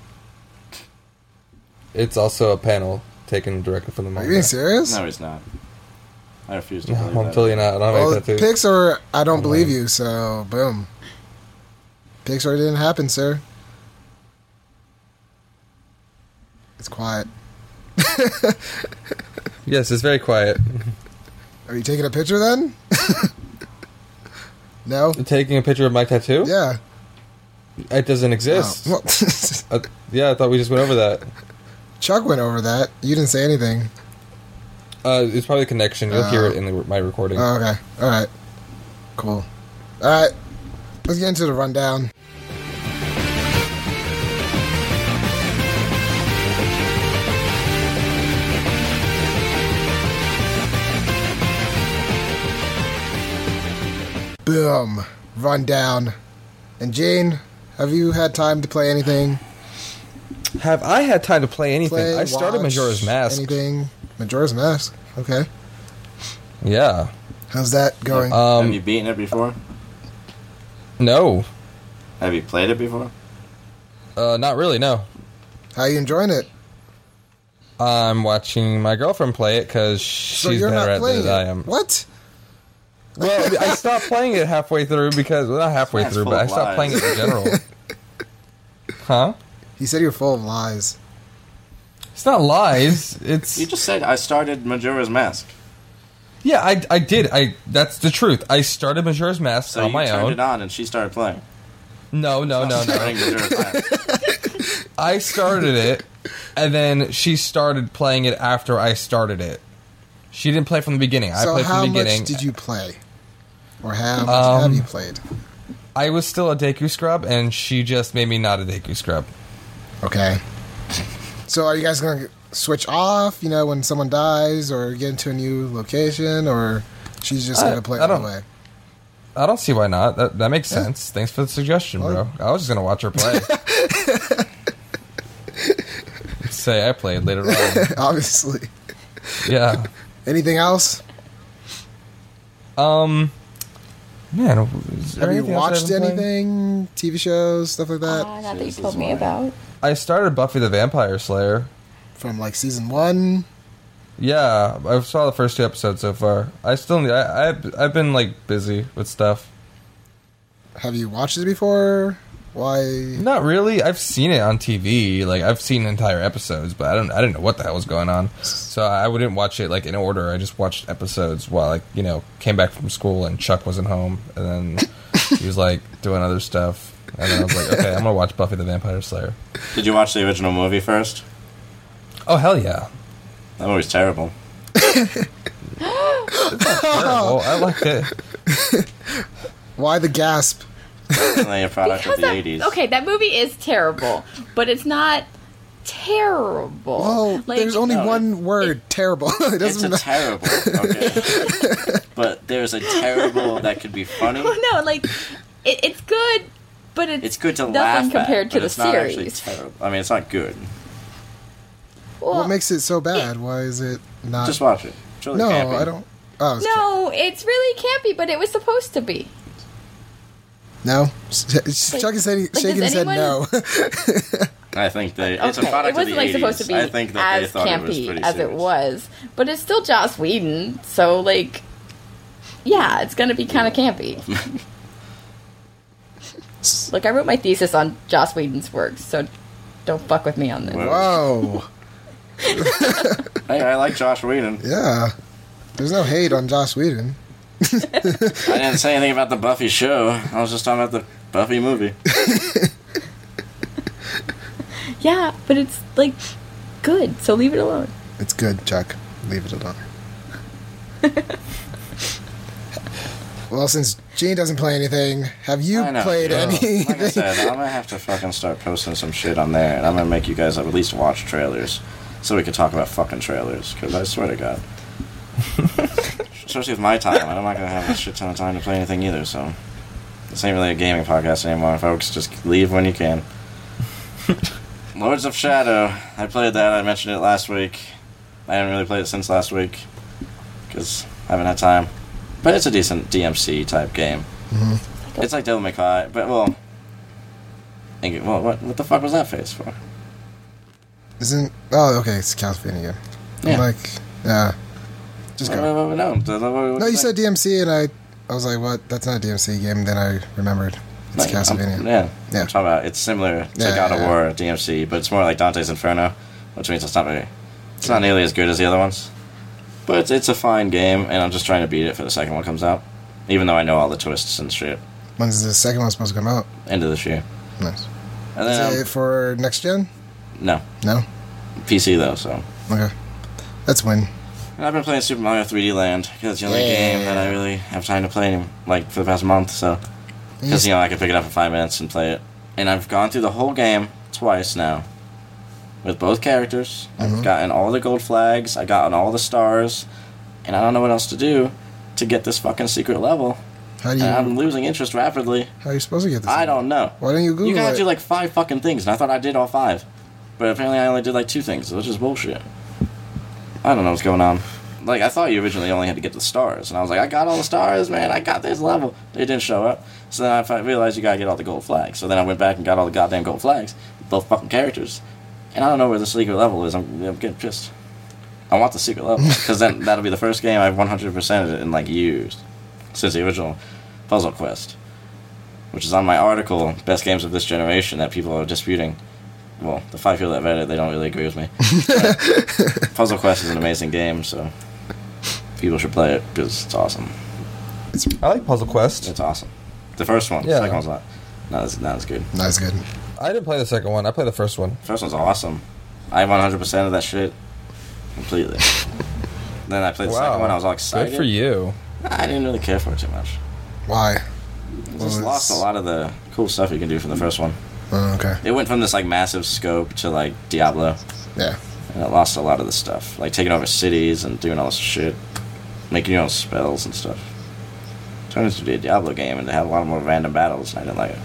It's also a panel taken directly from the Are manga. you being serious? No, he's not. I refuse to No, believe I'm that. totally not. I don't Well, make tattoos. Pixar, I don't believe you, so boom. Pixar didn't happen, sir. It's quiet. Yes, it's very quiet. Are you taking a picture then? No? Taking a picture of my tattoo? Yeah. It doesn't exist. Oh, well, Yeah, I thought we just went over that. Chuck went over that. You didn't say anything. It's probably a connection. You'll hear it in my recording. Oh, okay. Alright. Cool. Alright. Let's get into the rundown. Boom. Rundown. And Jane, have you had time to play anything? Have I had time to play anything? Play, I started watch, Majora's Mask. Anything? Majora's Mask. Okay. Yeah. How's that going? Have you beaten it before? No. Have you played it before? Not really, no. How you enjoying it? I'm watching my girlfriend play it because So she's you're better not at it playing than I it. am. What? Well, I stopped playing it halfway through because, well, not halfway That's through, full but I of stopped lies. playing it in general. Huh? He said you're full of lies. It's not lies. It's You just said I started Majora's Mask. yeah. I did. That's the truth. I started Majora's Mask So on you my turned own. it on and she started playing. No. Starting Majora's Mask. I started it, and then she started playing it after I started it. She didn't play from the beginning. I So played how from the beginning. much did you play? Or how much have you played? I was still a Deku scrub, and she just made me not a Deku scrub. Okay. So are you guys going to switch off, when someone dies or get into a new location, or she's just going to play all the way? I don't see why not. That makes sense. Thanks for the suggestion, bro. I was just going to watch her play. Say I played later on. Obviously. Yeah. Anything else? Man, have you watched anything? TV shows, stuff like that? Not that you told me about. I started Buffy the Vampire Slayer. From season 1? Yeah, I saw the first 2 episodes so far. I've been busy with stuff. Have you watched it before? Why? Not really. I've seen it on TV. I've seen entire episodes, but I didn't know what the hell was going on. So I wouldn't watch it in order. I just watched episodes while came back from school and Chuck wasn't home, and then he was doing other stuff, and then I was like, okay, I'm gonna watch Buffy the Vampire Slayer. Did you watch the original movie first? Oh hell yeah! That movie's terrible. It's not terrible. I like it. Why the gasp? Definitely a product of the 80s. Okay, that movie is terrible, but it's not terrible. Well, there's only one word, terrible. It's terrible, okay? But there's a terrible that could be funny. Well, no, it's good, but it's good to nothing laugh compared at, to but the it's not actually series. terrible. I mean, it's not good. Well, what makes it so bad? Why is it not? Just watch it. It's really no, campy. I don't. Oh, no, it's really campy, but it was supposed to be. No, Chuck is shaking his head. No. I think it's a product it wasn't of the 80s. supposed to be I think that they as thought it was campy pretty as serious. it was, but it's still Joss Whedon, so yeah, it's gonna be kind of campy. I wrote my thesis on Joss Whedon's work, so don't fuck with me on this. Whoa. Hey, I like Josh Whedon. Yeah, there's no hate on Joss Whedon. I didn't say anything about the Buffy show. I was just talking about the Buffy movie. Yeah, but it's good, so leave it alone. It's good, Chuck. Leave it alone. Well, since Gene doesn't play anything, have you played anything? Like I said, I'm gonna have to fucking start posting some shit on there, and I'm gonna make you guys at least watch trailers, so we can talk about fucking trailers. Because I swear to God, especially with my time, I'm not gonna have a shit ton of time to play anything either. So this ain't really a gaming podcast anymore, folks. Just leave when you can. Lords of Shadow. I played that. I mentioned it last week. I haven't really played it since last week because I haven't had time. But it's a decent DMC type game. Mm-hmm. It's like Devil May Cry, but what the fuck was that face for? Oh, okay, it's Castlevania. Yeah. Just go. No, you said DMC, and I was like, what? That's not a DMC game. And then I remembered it's Castlevania. I'm talking about it's similar to God of War DMC, but it's more like Dante's Inferno, which means it's not nearly as good as the other ones. But it's a fine game, and I'm just trying to beat it for the second one comes out. Even though I know all the twists and shit. When's the second one supposed to come out? End of this year. Nice. And then, is it for next gen? No. No? PC, though, so. Okay. That's win. And I've been playing Super Mario 3D Land, because it's the only game that I really have time to play, for the past month, so. Because, I can pick it up in 5 minutes and play it. And I've gone through the whole game twice now. With both characters. Mm-hmm. I've gotten all the gold flags. I've gotten all the stars. And I don't know what else to do to get this fucking secret level. And I'm losing interest rapidly. How are you supposed to get this? I don't know. Why don't you Google it? You gotta do 5 fucking things, and I thought I did all 5. But apparently I only did 2 things, which is bullshit. I don't know what's going on. I thought you originally only had to get the stars. And I was like, I got all the stars, man. I got this level. They didn't show up. So then I realized you gotta get all the gold flags. So then I went back and got all the goddamn gold flags. Both fucking characters. And I don't know where the secret level is. I'm getting pissed. I want the secret level. Because then that'll be the first game I've 100%ed it in years. Since the original Puzzle Quest. Which is on my article, Best Games of This Generation, that people are disputing. Well, the 5 people that read it, they don't really agree with me. Puzzle Quest is an amazing game, so people should play it because it's awesome. I like Puzzle Quest. It's awesome. The first one. Yeah. The second one's not as good. Not as good. I didn't play the second one. I played the first one. The first one's awesome. I 100% of that shit completely. Then I played the second one. I was all excited. Good for you. I didn't really care for it too much. Why? Just lost a lot of the cool stuff you can do from the first one. Oh, okay. It went from this like massive scope to like Diablo. Yeah. And it lost a lot of the stuff, like taking over cities and doing all this shit, making your own spells and stuff. Turned into a Diablo game, and they had a lot more random battles, and I didn't like it.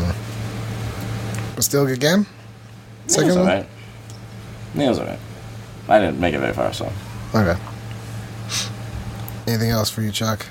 But still a good game? Yeah, it was alright. Yeah, it was alright. I didn't make it very far, so. Okay. Anything else for you, Chuck?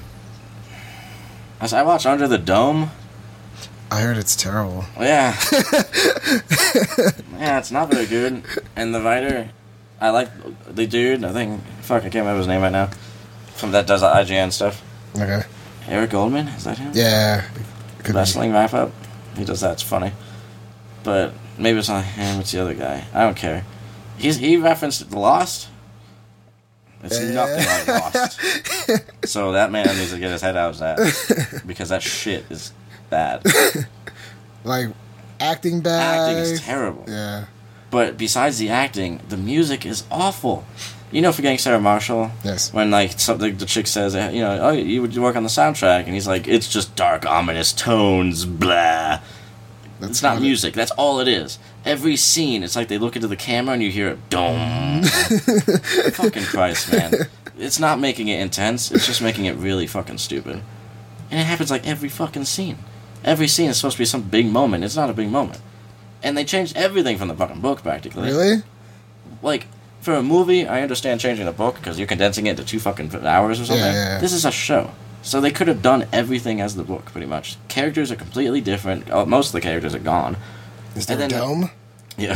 I watched Under the Dome. I heard it's terrible. Yeah. Yeah, it's not very good. And the writer, I like the dude, I think, fuck, I can't remember his name right now, from that does the IGN stuff. Okay. Eric Goldman, is that him? Yeah. Could Wrestling wrap up. He does that, it's funny. But maybe it's not him, it's the other guy. I don't care. He referenced Lost. It's nothing like Lost. So that man needs to get his head out of that. Because that shit is bad. Like, acting bad. Acting is terrible. Yeah. But besides the acting, the music is awful. You know, Forgetting Sarah Marshall? Yes. When, like, something the chick says, you know, oh, you would work on the soundtrack. And he's like, it's just dark, ominous tones, blah. It's not music. That's all it is. Every scene, it's like they look into the camera and you hear it, dome. Fucking Christ, man. It's not making it intense. It's just making it really fucking stupid. And it happens like every fucking scene. Every scene is supposed to be some big moment. It's not a big moment. And they changed everything from the fucking book, practically. Really? Like, for a movie, I understand changing the book because you're condensing it into 2 fucking hours or something. Yeah. This is a show. So they could have done everything as the book, pretty much. Characters are completely different. Most of the characters are gone. Is there a dome? Yeah.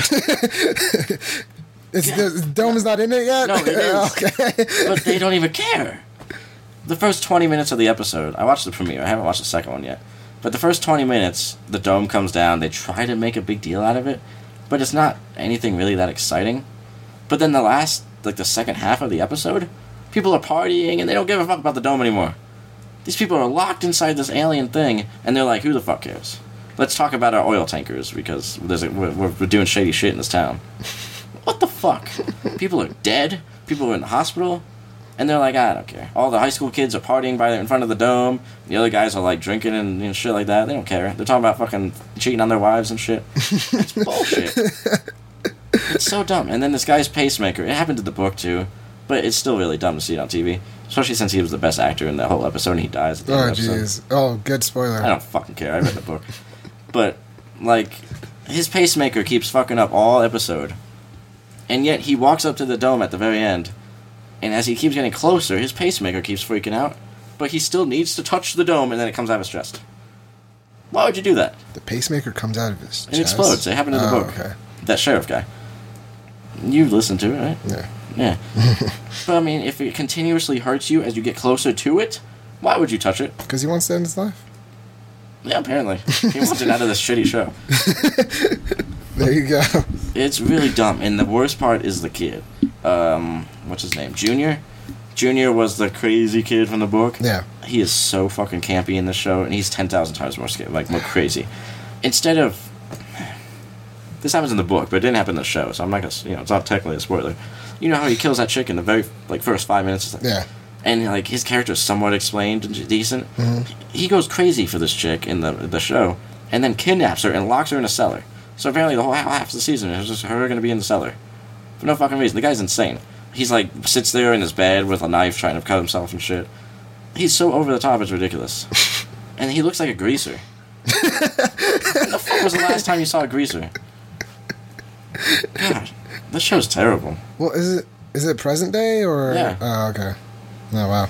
The dome is not in it yet? No, it is. Okay. But they don't even care. The first 20 minutes of the episode, I watched the premiere. I haven't watched the second one yet. But the first 20 minutes, the dome comes down. They try to make a big deal out of it. But it's not anything really that exciting. But then the second half of the episode, people are partying and they don't give a fuck about the dome anymore. These people are locked inside this alien thing, and they're like, who the fuck cares? Let's talk about our oil tankers, because we're doing shady shit in this town. What the fuck? People are dead, people are in the hospital, and they're like, I don't care. All the high school kids are partying in front of the dome, the other guys are like drinking and shit like that, they don't care. They're talking about fucking cheating on their wives and shit. It's bullshit. It's so dumb. And then this guy's pacemaker, it happened to the book too, but it's still really dumb to see it on TV. Especially since he was the best actor in that whole episode and he dies at the end of the episode. Oh, jeez. Oh, good spoiler. I don't fucking care. I read the book. But, like, his pacemaker keeps fucking up all episode. And yet he walks up to the dome at the very end. And as he keeps getting closer, his pacemaker keeps freaking out. But he still needs to touch the dome and then it comes out of his chest. Why would you do that? The pacemaker comes out of his chest? It explodes. It happened in the book. Okay. That sheriff guy. You listened to it, right? Yeah. Yeah. But, I mean, if it continuously hurts you as you get closer to it, why would you touch it? Because he wants to end his life. Yeah, apparently. He wants it out of this shitty show. There you go. It's really dumb. And the worst part is the kid. What's his name? Junior? Junior was the crazy kid from the book. Yeah. He is so fucking campy in this show, and he's 10,000 times more more crazy. Instead of... This happens in the book, but it didn't happen in the show, so I'm not gonna... it's not technically a spoiler. You know how he kills that chick in the very, first 5 minutes? Yeah. And, his character is somewhat explained and decent. Mm-hmm. He goes crazy for this chick in the show, and then kidnaps her and locks her in a cellar. So apparently the whole half of the season is just her gonna be in the cellar. For no fucking reason. The guy's insane. He's, sits there in his bed with a knife trying to cut himself and shit. He's so over the top, it's ridiculous. And he looks like a greaser. When the fuck was the last time you saw a greaser? God, this show's terrible. Well, is it present day or? Yeah. Oh, okay. Oh, wow.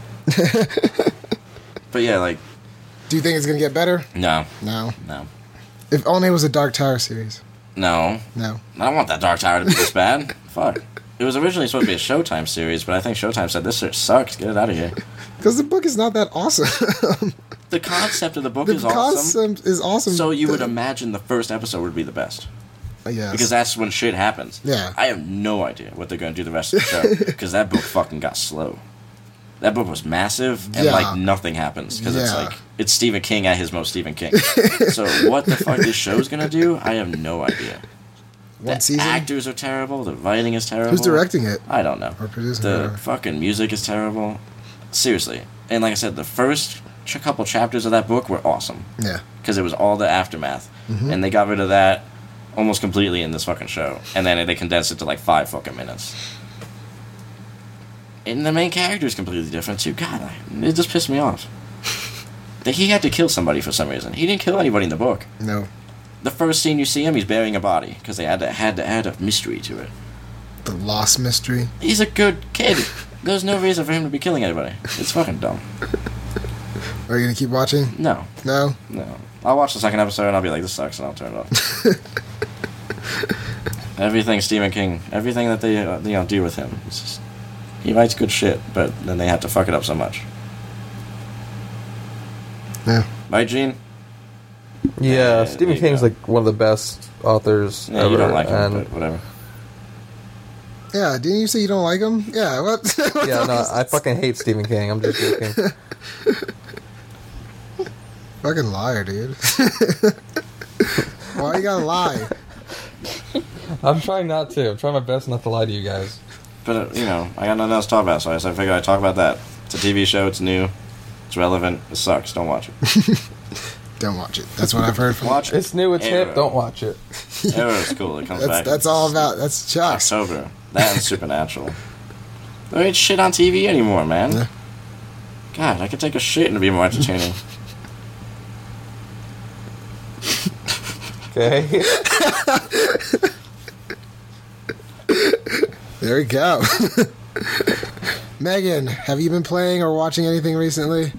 But yeah, do you think it's gonna get better? No. No. No. If only it was a Dark Tower series. No. No. I don't want that Dark Tower to be this bad. Fuck. It was originally supposed to be a Showtime series, but I think Showtime said, this shit sucks, get it out of here. Because the book is not that awesome. The concept of the book is awesome. The concept is awesome. So you would imagine the first episode would be the best. Yes. Because that's when shit happens. Yeah. I have no idea what they're going to do the rest of the show. Because that book fucking got slow. That book was massive, and nothing happens. Because it's Stephen King at his most Stephen King. So what the fuck this show's going to do, I have no idea. One season? Actors are terrible, the writing is terrible. Who's directing it? I don't know. Or producing the fucking music is terrible. Seriously. And like I said, the first couple chapters of that book were awesome. Yeah. Because it was all the aftermath. and they got rid of that almost completely in this fucking show, and then they condensed it to like 5 fucking minutes. And the main character is completely different too. God, it just pissed me off. He had to kill somebody for some reason. He didn't kill anybody in the book. No. The first scene you see him, he's burying a body because they had to add a mystery to it. The lost mystery. He's a good kid. There's no reason for him to be killing anybody. It's fucking dumb. Are you gonna keep watching? No. No. I'll watch the second episode and I'll be like, this sucks, and I'll turn it off. Everything Stephen King, everything that they do with him, it's just, he writes good shit, but then they have to fuck it up so much. Yeah. Right, Gene? Yeah, Stephen King's like one of the best authors ever. You don't like him, but whatever. Yeah, didn't you say you don't like him? Yeah, what? Yeah, no, I fucking hate Stephen King. I'm just joking. Fucking liar, dude. Why you gotta lie? I'm trying not to. I'm trying my best not to lie to you guys. But, I got nothing else to talk about, so I figured I'd talk about that. It's a TV show, it's new, it's relevant, it sucks, don't watch it. Don't watch it. That's what I've heard from Watch it. It's new, it's Arrow. hip, don't watch it. Arrow's cool, it comes back. That's all about. That's Chuck's. October. That and Supernatural. There ain't shit on TV anymore, man. Yeah. God, I could take a shit and it'd be more entertaining. Okay. There we go. Megan, have you been playing or watching anything recently?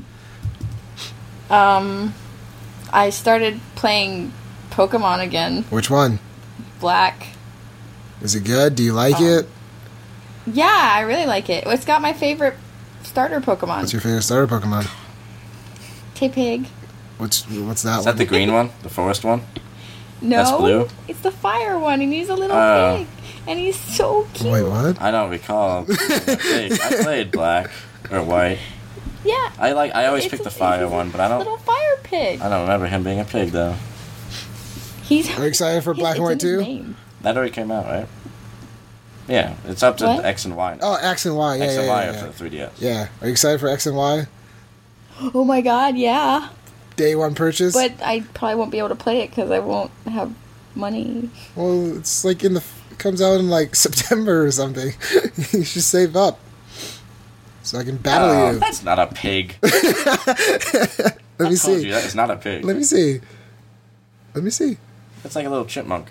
I started playing Pokemon again. Which one? Black. Is it good? Do you like it? Yeah, I really like it. It's got my favorite starter Pokemon. What's your favorite starter Pokemon? Tepig. What's that Is one? that the green one? The forest one? No, That's blue? it's the fire one, and he's a little pig, and he's so cute. Wait, what? I don't recall. I played black or white. Yeah. I always pick the fire he's a one, but I don't little fire pig. I don't remember him being a pig though. He's. Are you excited for Black and White it's in his too? name. That already came out, right? Yeah, it's up to What? X and Y. Oh, X and Y. Yeah, X and yeah, Y yeah, are yeah. for the 3DS. Yeah. Are you excited for X and Y? Oh my god, yeah. Day one purchase? But I probably won't be able to play it because I won't have money. Well, it's like it comes out in like September or something. You should save up. So I can battle you. That's not a pig. Let me I told see. you that is not a pig. Let me see. Let me see. It's like a little chipmunk.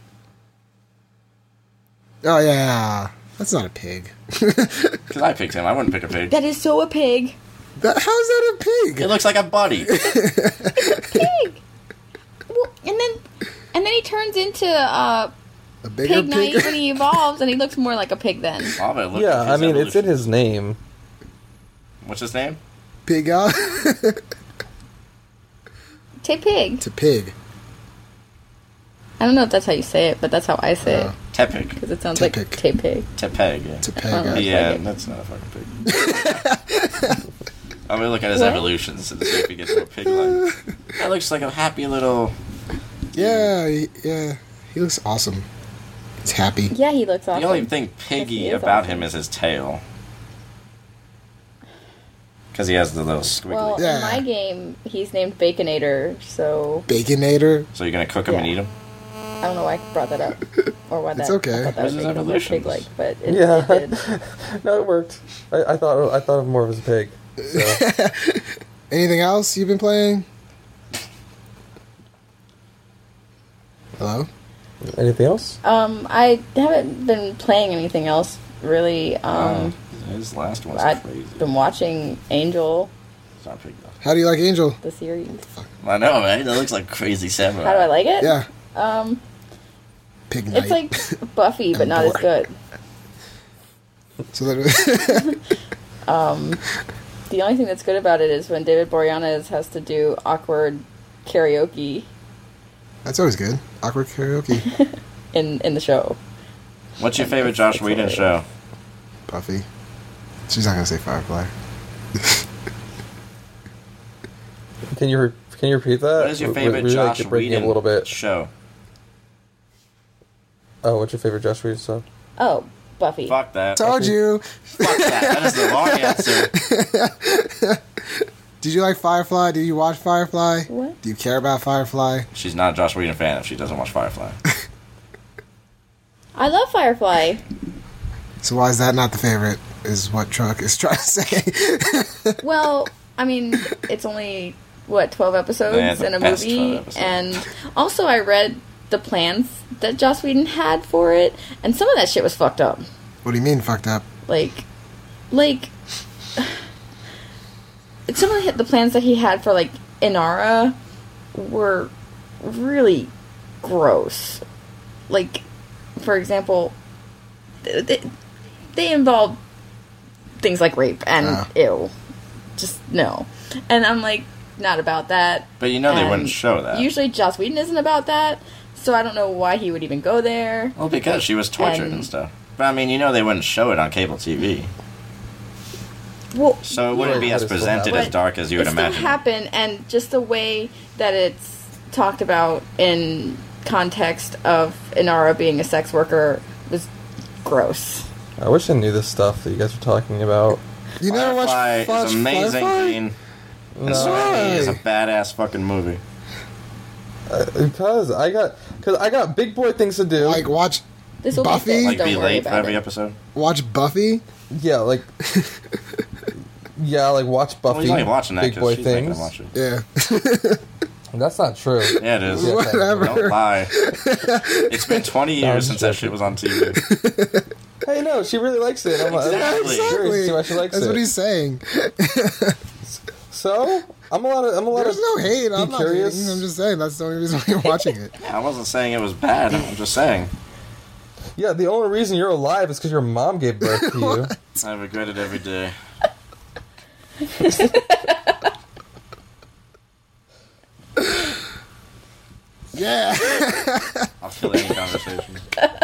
Oh, yeah. That's not a pig. Because I picked him. I wouldn't pick a pig. That is so a pig. How's that a pig? It looks like a buddy. Pig. Well, and then he turns into A bigger Pig Knight pig? when he evolves, and he looks more like a pig then. Oh, but look Yeah, at I his mean, it's in evolution. his name. What's his name? Pig out? Tay Pig. It's a pig. I don't know if that's how you say it, but that's how I say it. Tepig. Because it sounds Tepig. like Tay Pig. Tepeg, yeah. It's a pig. Oh, Yeah, like it. that's not a fucking pig. I'm gonna look at his What? evolutions and see if he gets to a pig like. That looks like a happy little. Yeah, yeah. He looks awesome. He's happy. Yeah, he looks awesome. The only thing Yes, piggy he is about awesome. him is his tail. Because he has the little squiggly. Well, Yeah. in my game, he's named Baconator, so Baconator. So you're gonna cook him and Yeah. eat him? I don't know why I brought that up. Or why It's that, okay. I thought that Where's was his making him more evolutions? pig-like, but it, Yeah. it did. No, it worked. I thought of more of as a pig. So. Anything else you've been playing? Hello? Anything else? I haven't been playing anything else, really. His last one's I've crazy. been watching Angel, It's not pig though. How do you like Angel? the series. I know, right? That looks like crazy samurai. How do I like it? Yeah. Pig It's Knight. like Buffy, but not as bored. good. So that The only thing that's good about it is when David Boreanaz has to do awkward karaoke that's always good. Awkward karaoke. in the show. What's your favorite Josh It's Whedon show? Buffy. She's not gonna say Firefly. Can you repeat that? What is your We- favorite we Josh like breaking Whedon a little bit. show? Oh, what's your favorite Josh Whedon song? Oh, Buffy. Fuck that. Told you. Fuck that. That is the wrong answer. Did you like Firefly? Did you watch Firefly? What? Do you care about Firefly? She's not a Joss Whedon fan if she doesn't watch Firefly. I love Firefly. So why is that not the favorite? Is what Truck is trying to say. Well, I mean, it's only, 12 episodes Yeah, the in a best movie? 12 episodes. And also I read the plans that Joss Whedon had for it, and some of that shit was fucked up. What do you mean fucked up? Like, some of the plans that he had for, like, Inara were really gross. Like, for example, they involved things like rape and ew. Just no. And I'm like, not about that. But you know they And wouldn't show that. Usually Joss Whedon isn't about that, so I don't know why he would even go there. Well, because she was tortured and stuff. But I mean, you know they wouldn't show it on cable TV. Well, So it wouldn't be as presented as dark as you would it imagine. still happened, and just the way that it's talked about in context of Inara being a sex worker was gross. I wish I knew this stuff that you guys were talking about. You never Firefly watched is amazing, Firefly? Gene. And No. Serenity is a badass fucking movie. Because I got big boy things to do. Like watch This will Buffy? be fixed, Like don't be worry late for about every it. episode. watch Buffy. Yeah, like watch Well, Buffy. he's only watching that big boy because she's making him things. watch it. Yeah. That's not true. Yeah, it is. Yeah, Whatever. Don't lie. It's been 20 years since that shit was on TV. Hey, no, she really likes it. I'm like, Exactly. I'm curious to see why she likes That's it. what he's saying. So I'm a lot of. There's no hate. I'm be not curious. hating. I'm just saying that's the only reason why you're watching it. Yeah, I wasn't saying it was bad. I'm just saying. Yeah, the only reason you're alive is because your mom gave birth to you. I regret it every day. Yeah. I'll kill any conversation.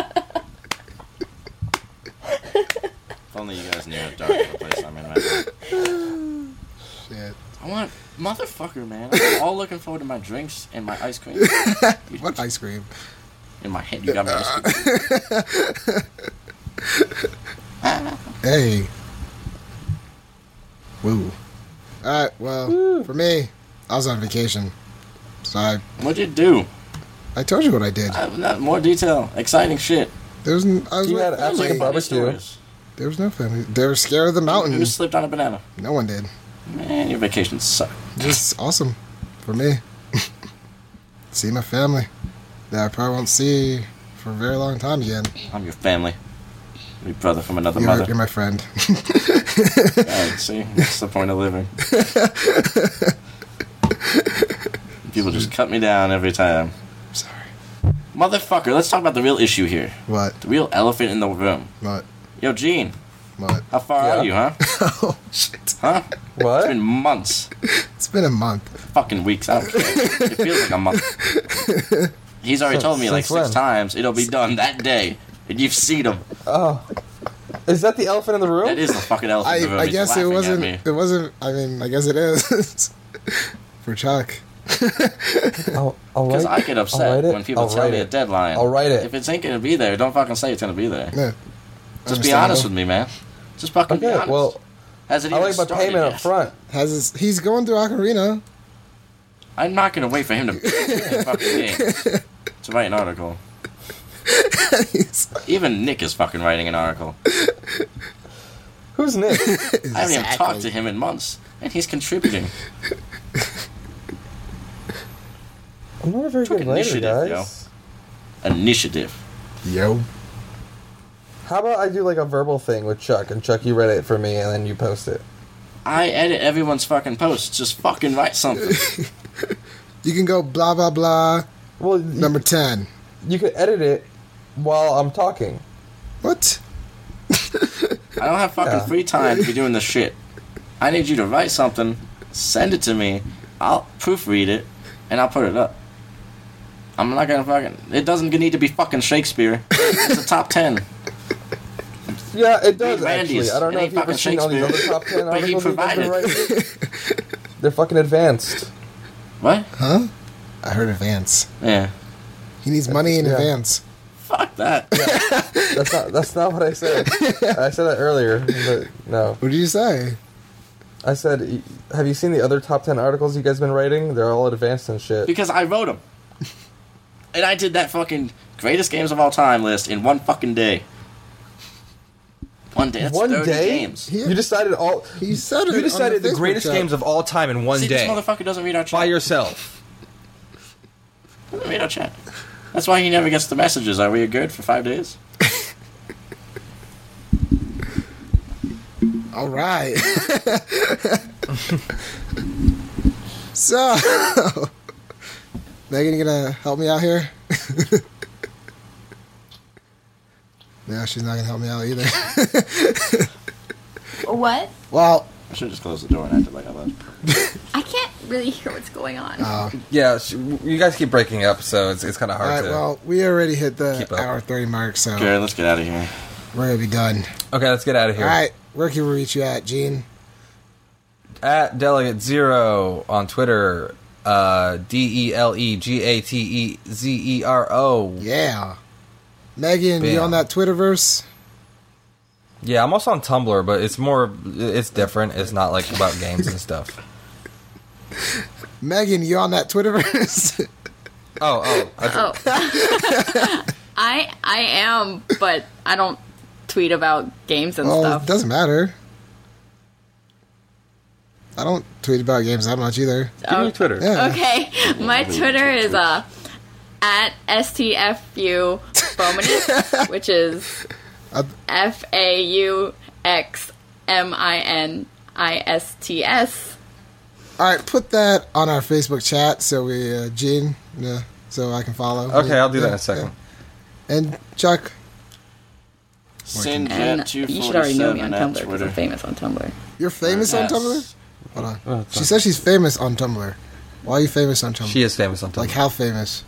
If only you guys knew how dark of a place I'm in right now. Shit. I want... Motherfucker, man. I'm all looking forward to my drinks and my ice cream. What ice cream? In my head, you got me ice cream. Hey. Woo. Alright, well, for me, I was on vacation. So What'd you do? I told you what I did. Not more detail. Exciting shit. There was I was You with had family. absolutely Funny barbecue. stories. There was no family. They were scared of the Who mountain. slipped on a banana? No one did. Man, your vacations suck. Just awesome for me. See my family that I probably won't see for a very long time again. I'm your family. Your brother from another You're mother. my friend. Right, see? What's the point of living? People just cut me down every time. Sorry. Motherfucker, let's talk about the real issue here. What? The real elephant in the room. What? Yo, Gene, What? how far Yeah. are you, huh? Oh, shit. Huh? It's What? been months. It's been a month. Fucking weeks. I don't care. It feels like a month. He's already told me like Since 6 when? times it'll be done that day. And you've seen him. Oh, is that the elephant in the room? That is the fucking elephant in the room. I He's guess it laughing at wasn't. me. It wasn't. I mean, I guess it is for Chuck. I'll Because write- I get I'll upset write it. when people I'll tell write me it. a deadline. I'll write it. If it ain't gonna be there, don't fucking say it's gonna be there. Yeah. Just be honest with me, man. Just fucking be Okay, honest. well, Has it I even like my started payment yet? up front. He's going through Ocarina. I'm not gonna wait for him to play fucking game to write an article. Even Nick is fucking writing an article. Who's Nick? I haven't even talked to him in months, and he's contributing. I'm not a very Took good writer, initiative, guys. Initiative. Yo. How about I do like a verbal thing with Chuck, and Chuck, you write it for me, and then you post it. I edit everyone's fucking posts. Just fucking write something. You can go blah blah blah. Well, Number 10. you could edit it while I'm talking. What? I don't have fucking Yeah. free time to be doing this shit. I need you to write something, send it to me, I'll proofread it, and I'll put it up. I'm not gonna fucking... It doesn't need to be fucking Shakespeare. It's a top 10. Yeah, it does Read Randy's. actually. I don't know It if you've ever ain't seen all these other Shakespeare. top 10 But he articles that they've been provided. writing. They're fucking advanced. What? Huh? I heard advance. Yeah. He needs money in Yeah. advance. Fuck that. That's not what I said. I said that earlier, but no. What did you say? I said, have you seen the other top 10 articles you guys been writing? They're all advanced and shit. Because I wrote them. And I did that fucking greatest games of all time list in one fucking day. One day. That's 30 games. You decided all. He said it. You decided on the greatest chat. games of all time in one See, day. this motherfucker doesn't read our chat. By yourself. Doesn't read our chat. That's why he never gets the messages. Are we good for 5 days? All right. So, Megan, you gonna help me out here? No, she's not gonna help me out either. What? Well, I should just close the door and act like I was. I can't really hear what's going on. Yeah, you guys keep breaking up, so it's kind of all hard right. to... Well, we already hit the keep up. hour 30 mark, so Okay, let's get out of here. we're gonna be done. Okay, let's get out of here. All right, where can we reach you at, Gene? At Delegate0 on Twitter, DELEGATEZERO. Yeah, Megan, you Bam. on that Twitterverse? Yeah, I'm also on Tumblr, but it's different. It's not like about games and stuff. Megan, you on that Twitterverse? Oh. I am, but I don't tweet about games and Well, stuff. it doesn't matter. I don't tweet about games that much either. Give me Twitter. Yeah. Okay, my Twitter is at STFU Fominist, which is FAUXMINISTS. All right, put that on our Facebook chat so we, Gene, so I can follow. Okay, I'll do that in a second. Yeah. And Chuck, And Sinjet247 you should already know me on at Tumblr because Twitter. I'm famous on Tumblr. you're famous on Yes. Tumblr? Hold on. Oh, She says she's famous on Tumblr. Why are you famous on Tumblr? She is famous on Tumblr. Like, how famous?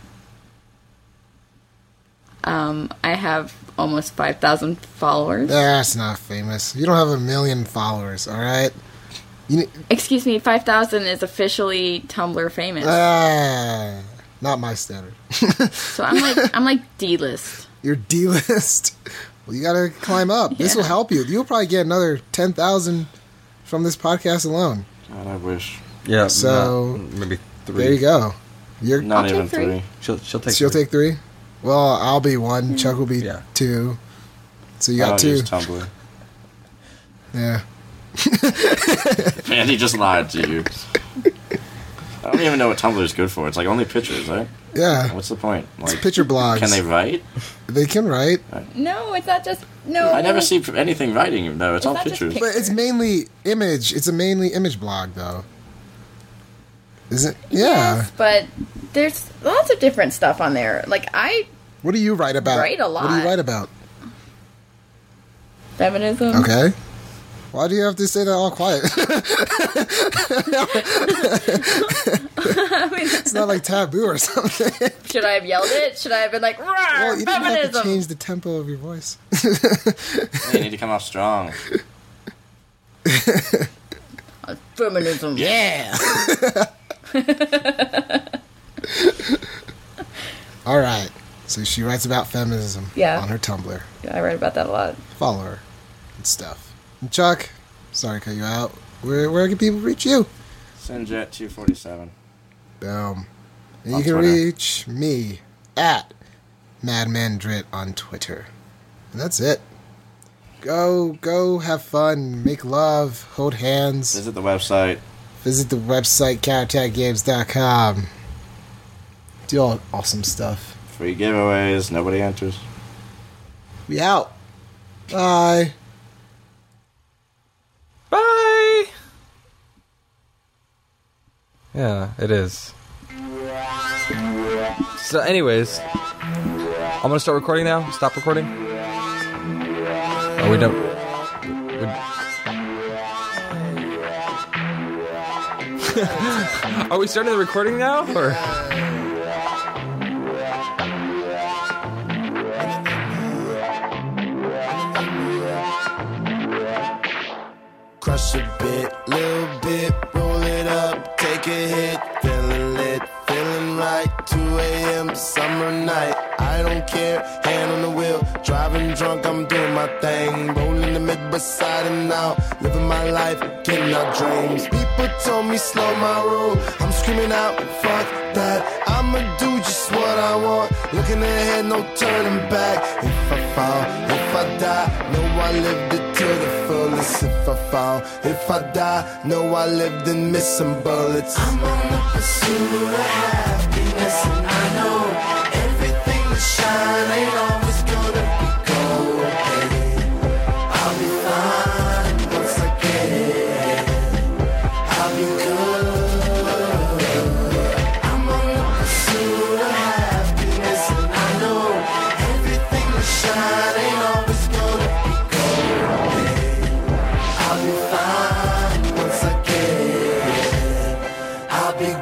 I have almost 5,000 followers. That's not famous. You don't have 1 million followers, all right? Excuse me, 5,000 is officially Tumblr famous. Not my standard. So I'm like D-list. You're D-list. Well, you gotta climb up. This will Yeah. help you. You'll probably get another 10,000 from this podcast alone. God, I wish. Yeah, So, maybe 3. There you go. You're Not I'll even take 3. 3. She'll take She'll 3. take 3. Well, I'll be 1. Chuck will be Yeah. 2. So you I got don't 2. use Tumblr. Yeah. Andy just lied to you. I don't even know what Tumblr is good for. It's like only pictures, right? Yeah. What's the point? Like, Picture blogs. can they write? They can write, No, it's not just no. I never see anything writing though. It's all not just pictures. pictures. but it's mainly image. It's a mainly image blog, though. Is it? Yeah. Yes, but there's lots of different stuff on there. Like What do you write about? Write a What do you lot. write about? feminism. Okay. Why do you have to say that all quiet? It's not like taboo or something. Should I have yelled it? Should I have been like, "Rawr, Well, you didn't have to feminism"? change the tempo of your voice. You need to come off strong. Feminism. Yeah. All right. So she writes about feminism Yeah. on her Tumblr. I write about that a lot. Follow her and stuff. And Chuck, sorry to cut you out. Where can people reach you? Sinjet247. Boom. And On you can Twitter. reach me at MadmanDrit on Twitter. And that's it. Go have fun, make love, hold hands. Visit the website. Visit the website, counterattackgames.com. Do all awesome stuff. Free giveaways. Nobody enters. We out. Bye. Bye! Yeah, it is. So anyways, I'm gonna start recording now. Stop recording. Oh, we don't... Are we starting the recording now, or...? Crush a bit, little bit, roll it up, take a hit, feeling lit, feeling right, 2 a.m. summer night, I I don't care, hand on the wheel. Driving drunk, I'm doing my thing. Rolling the mid beside and out. Living my life, getting out dreams. People told me slow my roll. I'm screaming out, fuck that. I'ma do just what I want. Looking ahead, no turning back. If I fall, if I die, know I lived it to the fullest. If I fall, if I die, know I lived and missed some bullets. I'm on the pursuit of happiness, and I know everything that shine ain't always gonna be gold. Hey, I'll be fine once I get it. I'll be good. I'm on the pursuit of happiness, and I know everything that shine ain't always gonna be gold. Hey, I'll be fine once I get it. I'll be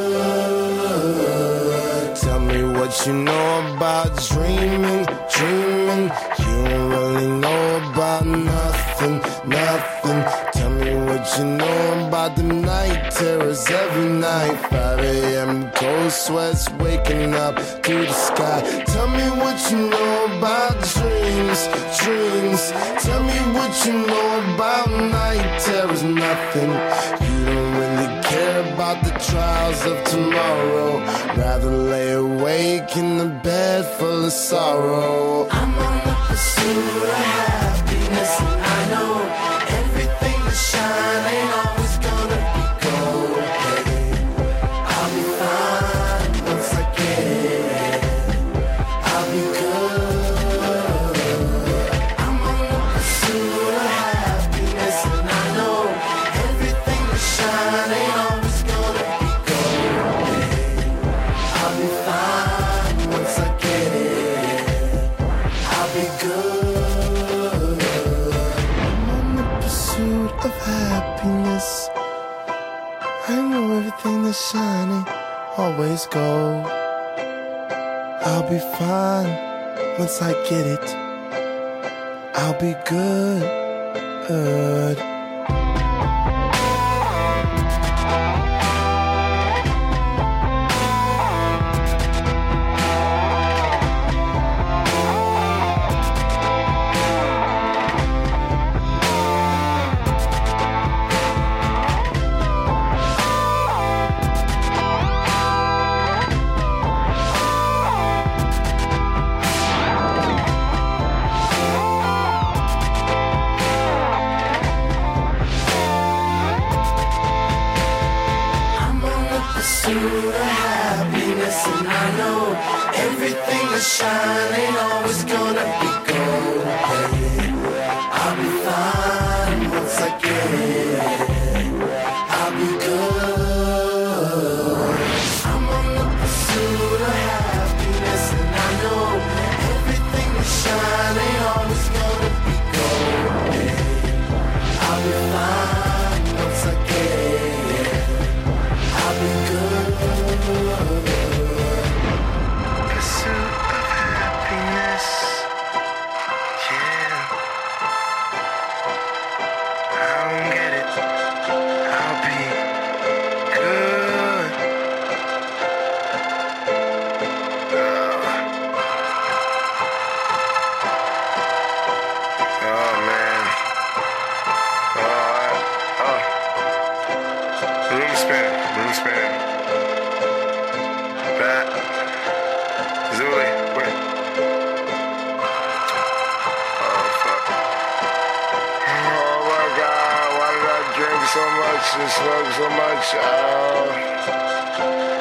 good. Tell me what you know about dreaming, dreaming. You don't really know about nothing, nothing. Tell me what you know about the night terrors every night. 5 a.m. cold sweats waking up to the sky. Tell me what you know about dreams, dreams. Tell me what you know about night terrors, nothing. You don't really care about the trials of tomorrow. Rather lay awake in the bed full of sorrow. I'm on the pursuit of happiness, and I know everything that shine ain't always gonna be gold. Hey, I'll be fine once I get it. I'll be good. I'm on the pursuit of happiness, and I know everything that shine ain't always gonna be gold. Hey, I'll be fine once I get it. I'll be good. I'm on the pursuit of happiness. I know everything that's shining always gold. I'll be fine once I get it. I'll be good. I'm on the pursuit of happiness, and I know everything that shine ain't always gonna be gold. Hey, I'll be fine once I get it. I'll be good. I'm on the pursuit of happiness, and I know everything that shine ain't always gonna be gold. Hey, I'll be fine once I get it. I'll be good. Pursuit of happiness. Yeah. I don't get it. I'll be good. Oh man. Oh. Room spin. Bat. Zuli. Wait. Oh, fuck. Oh, my God. Why did I drink so much and smoke so much? Oh.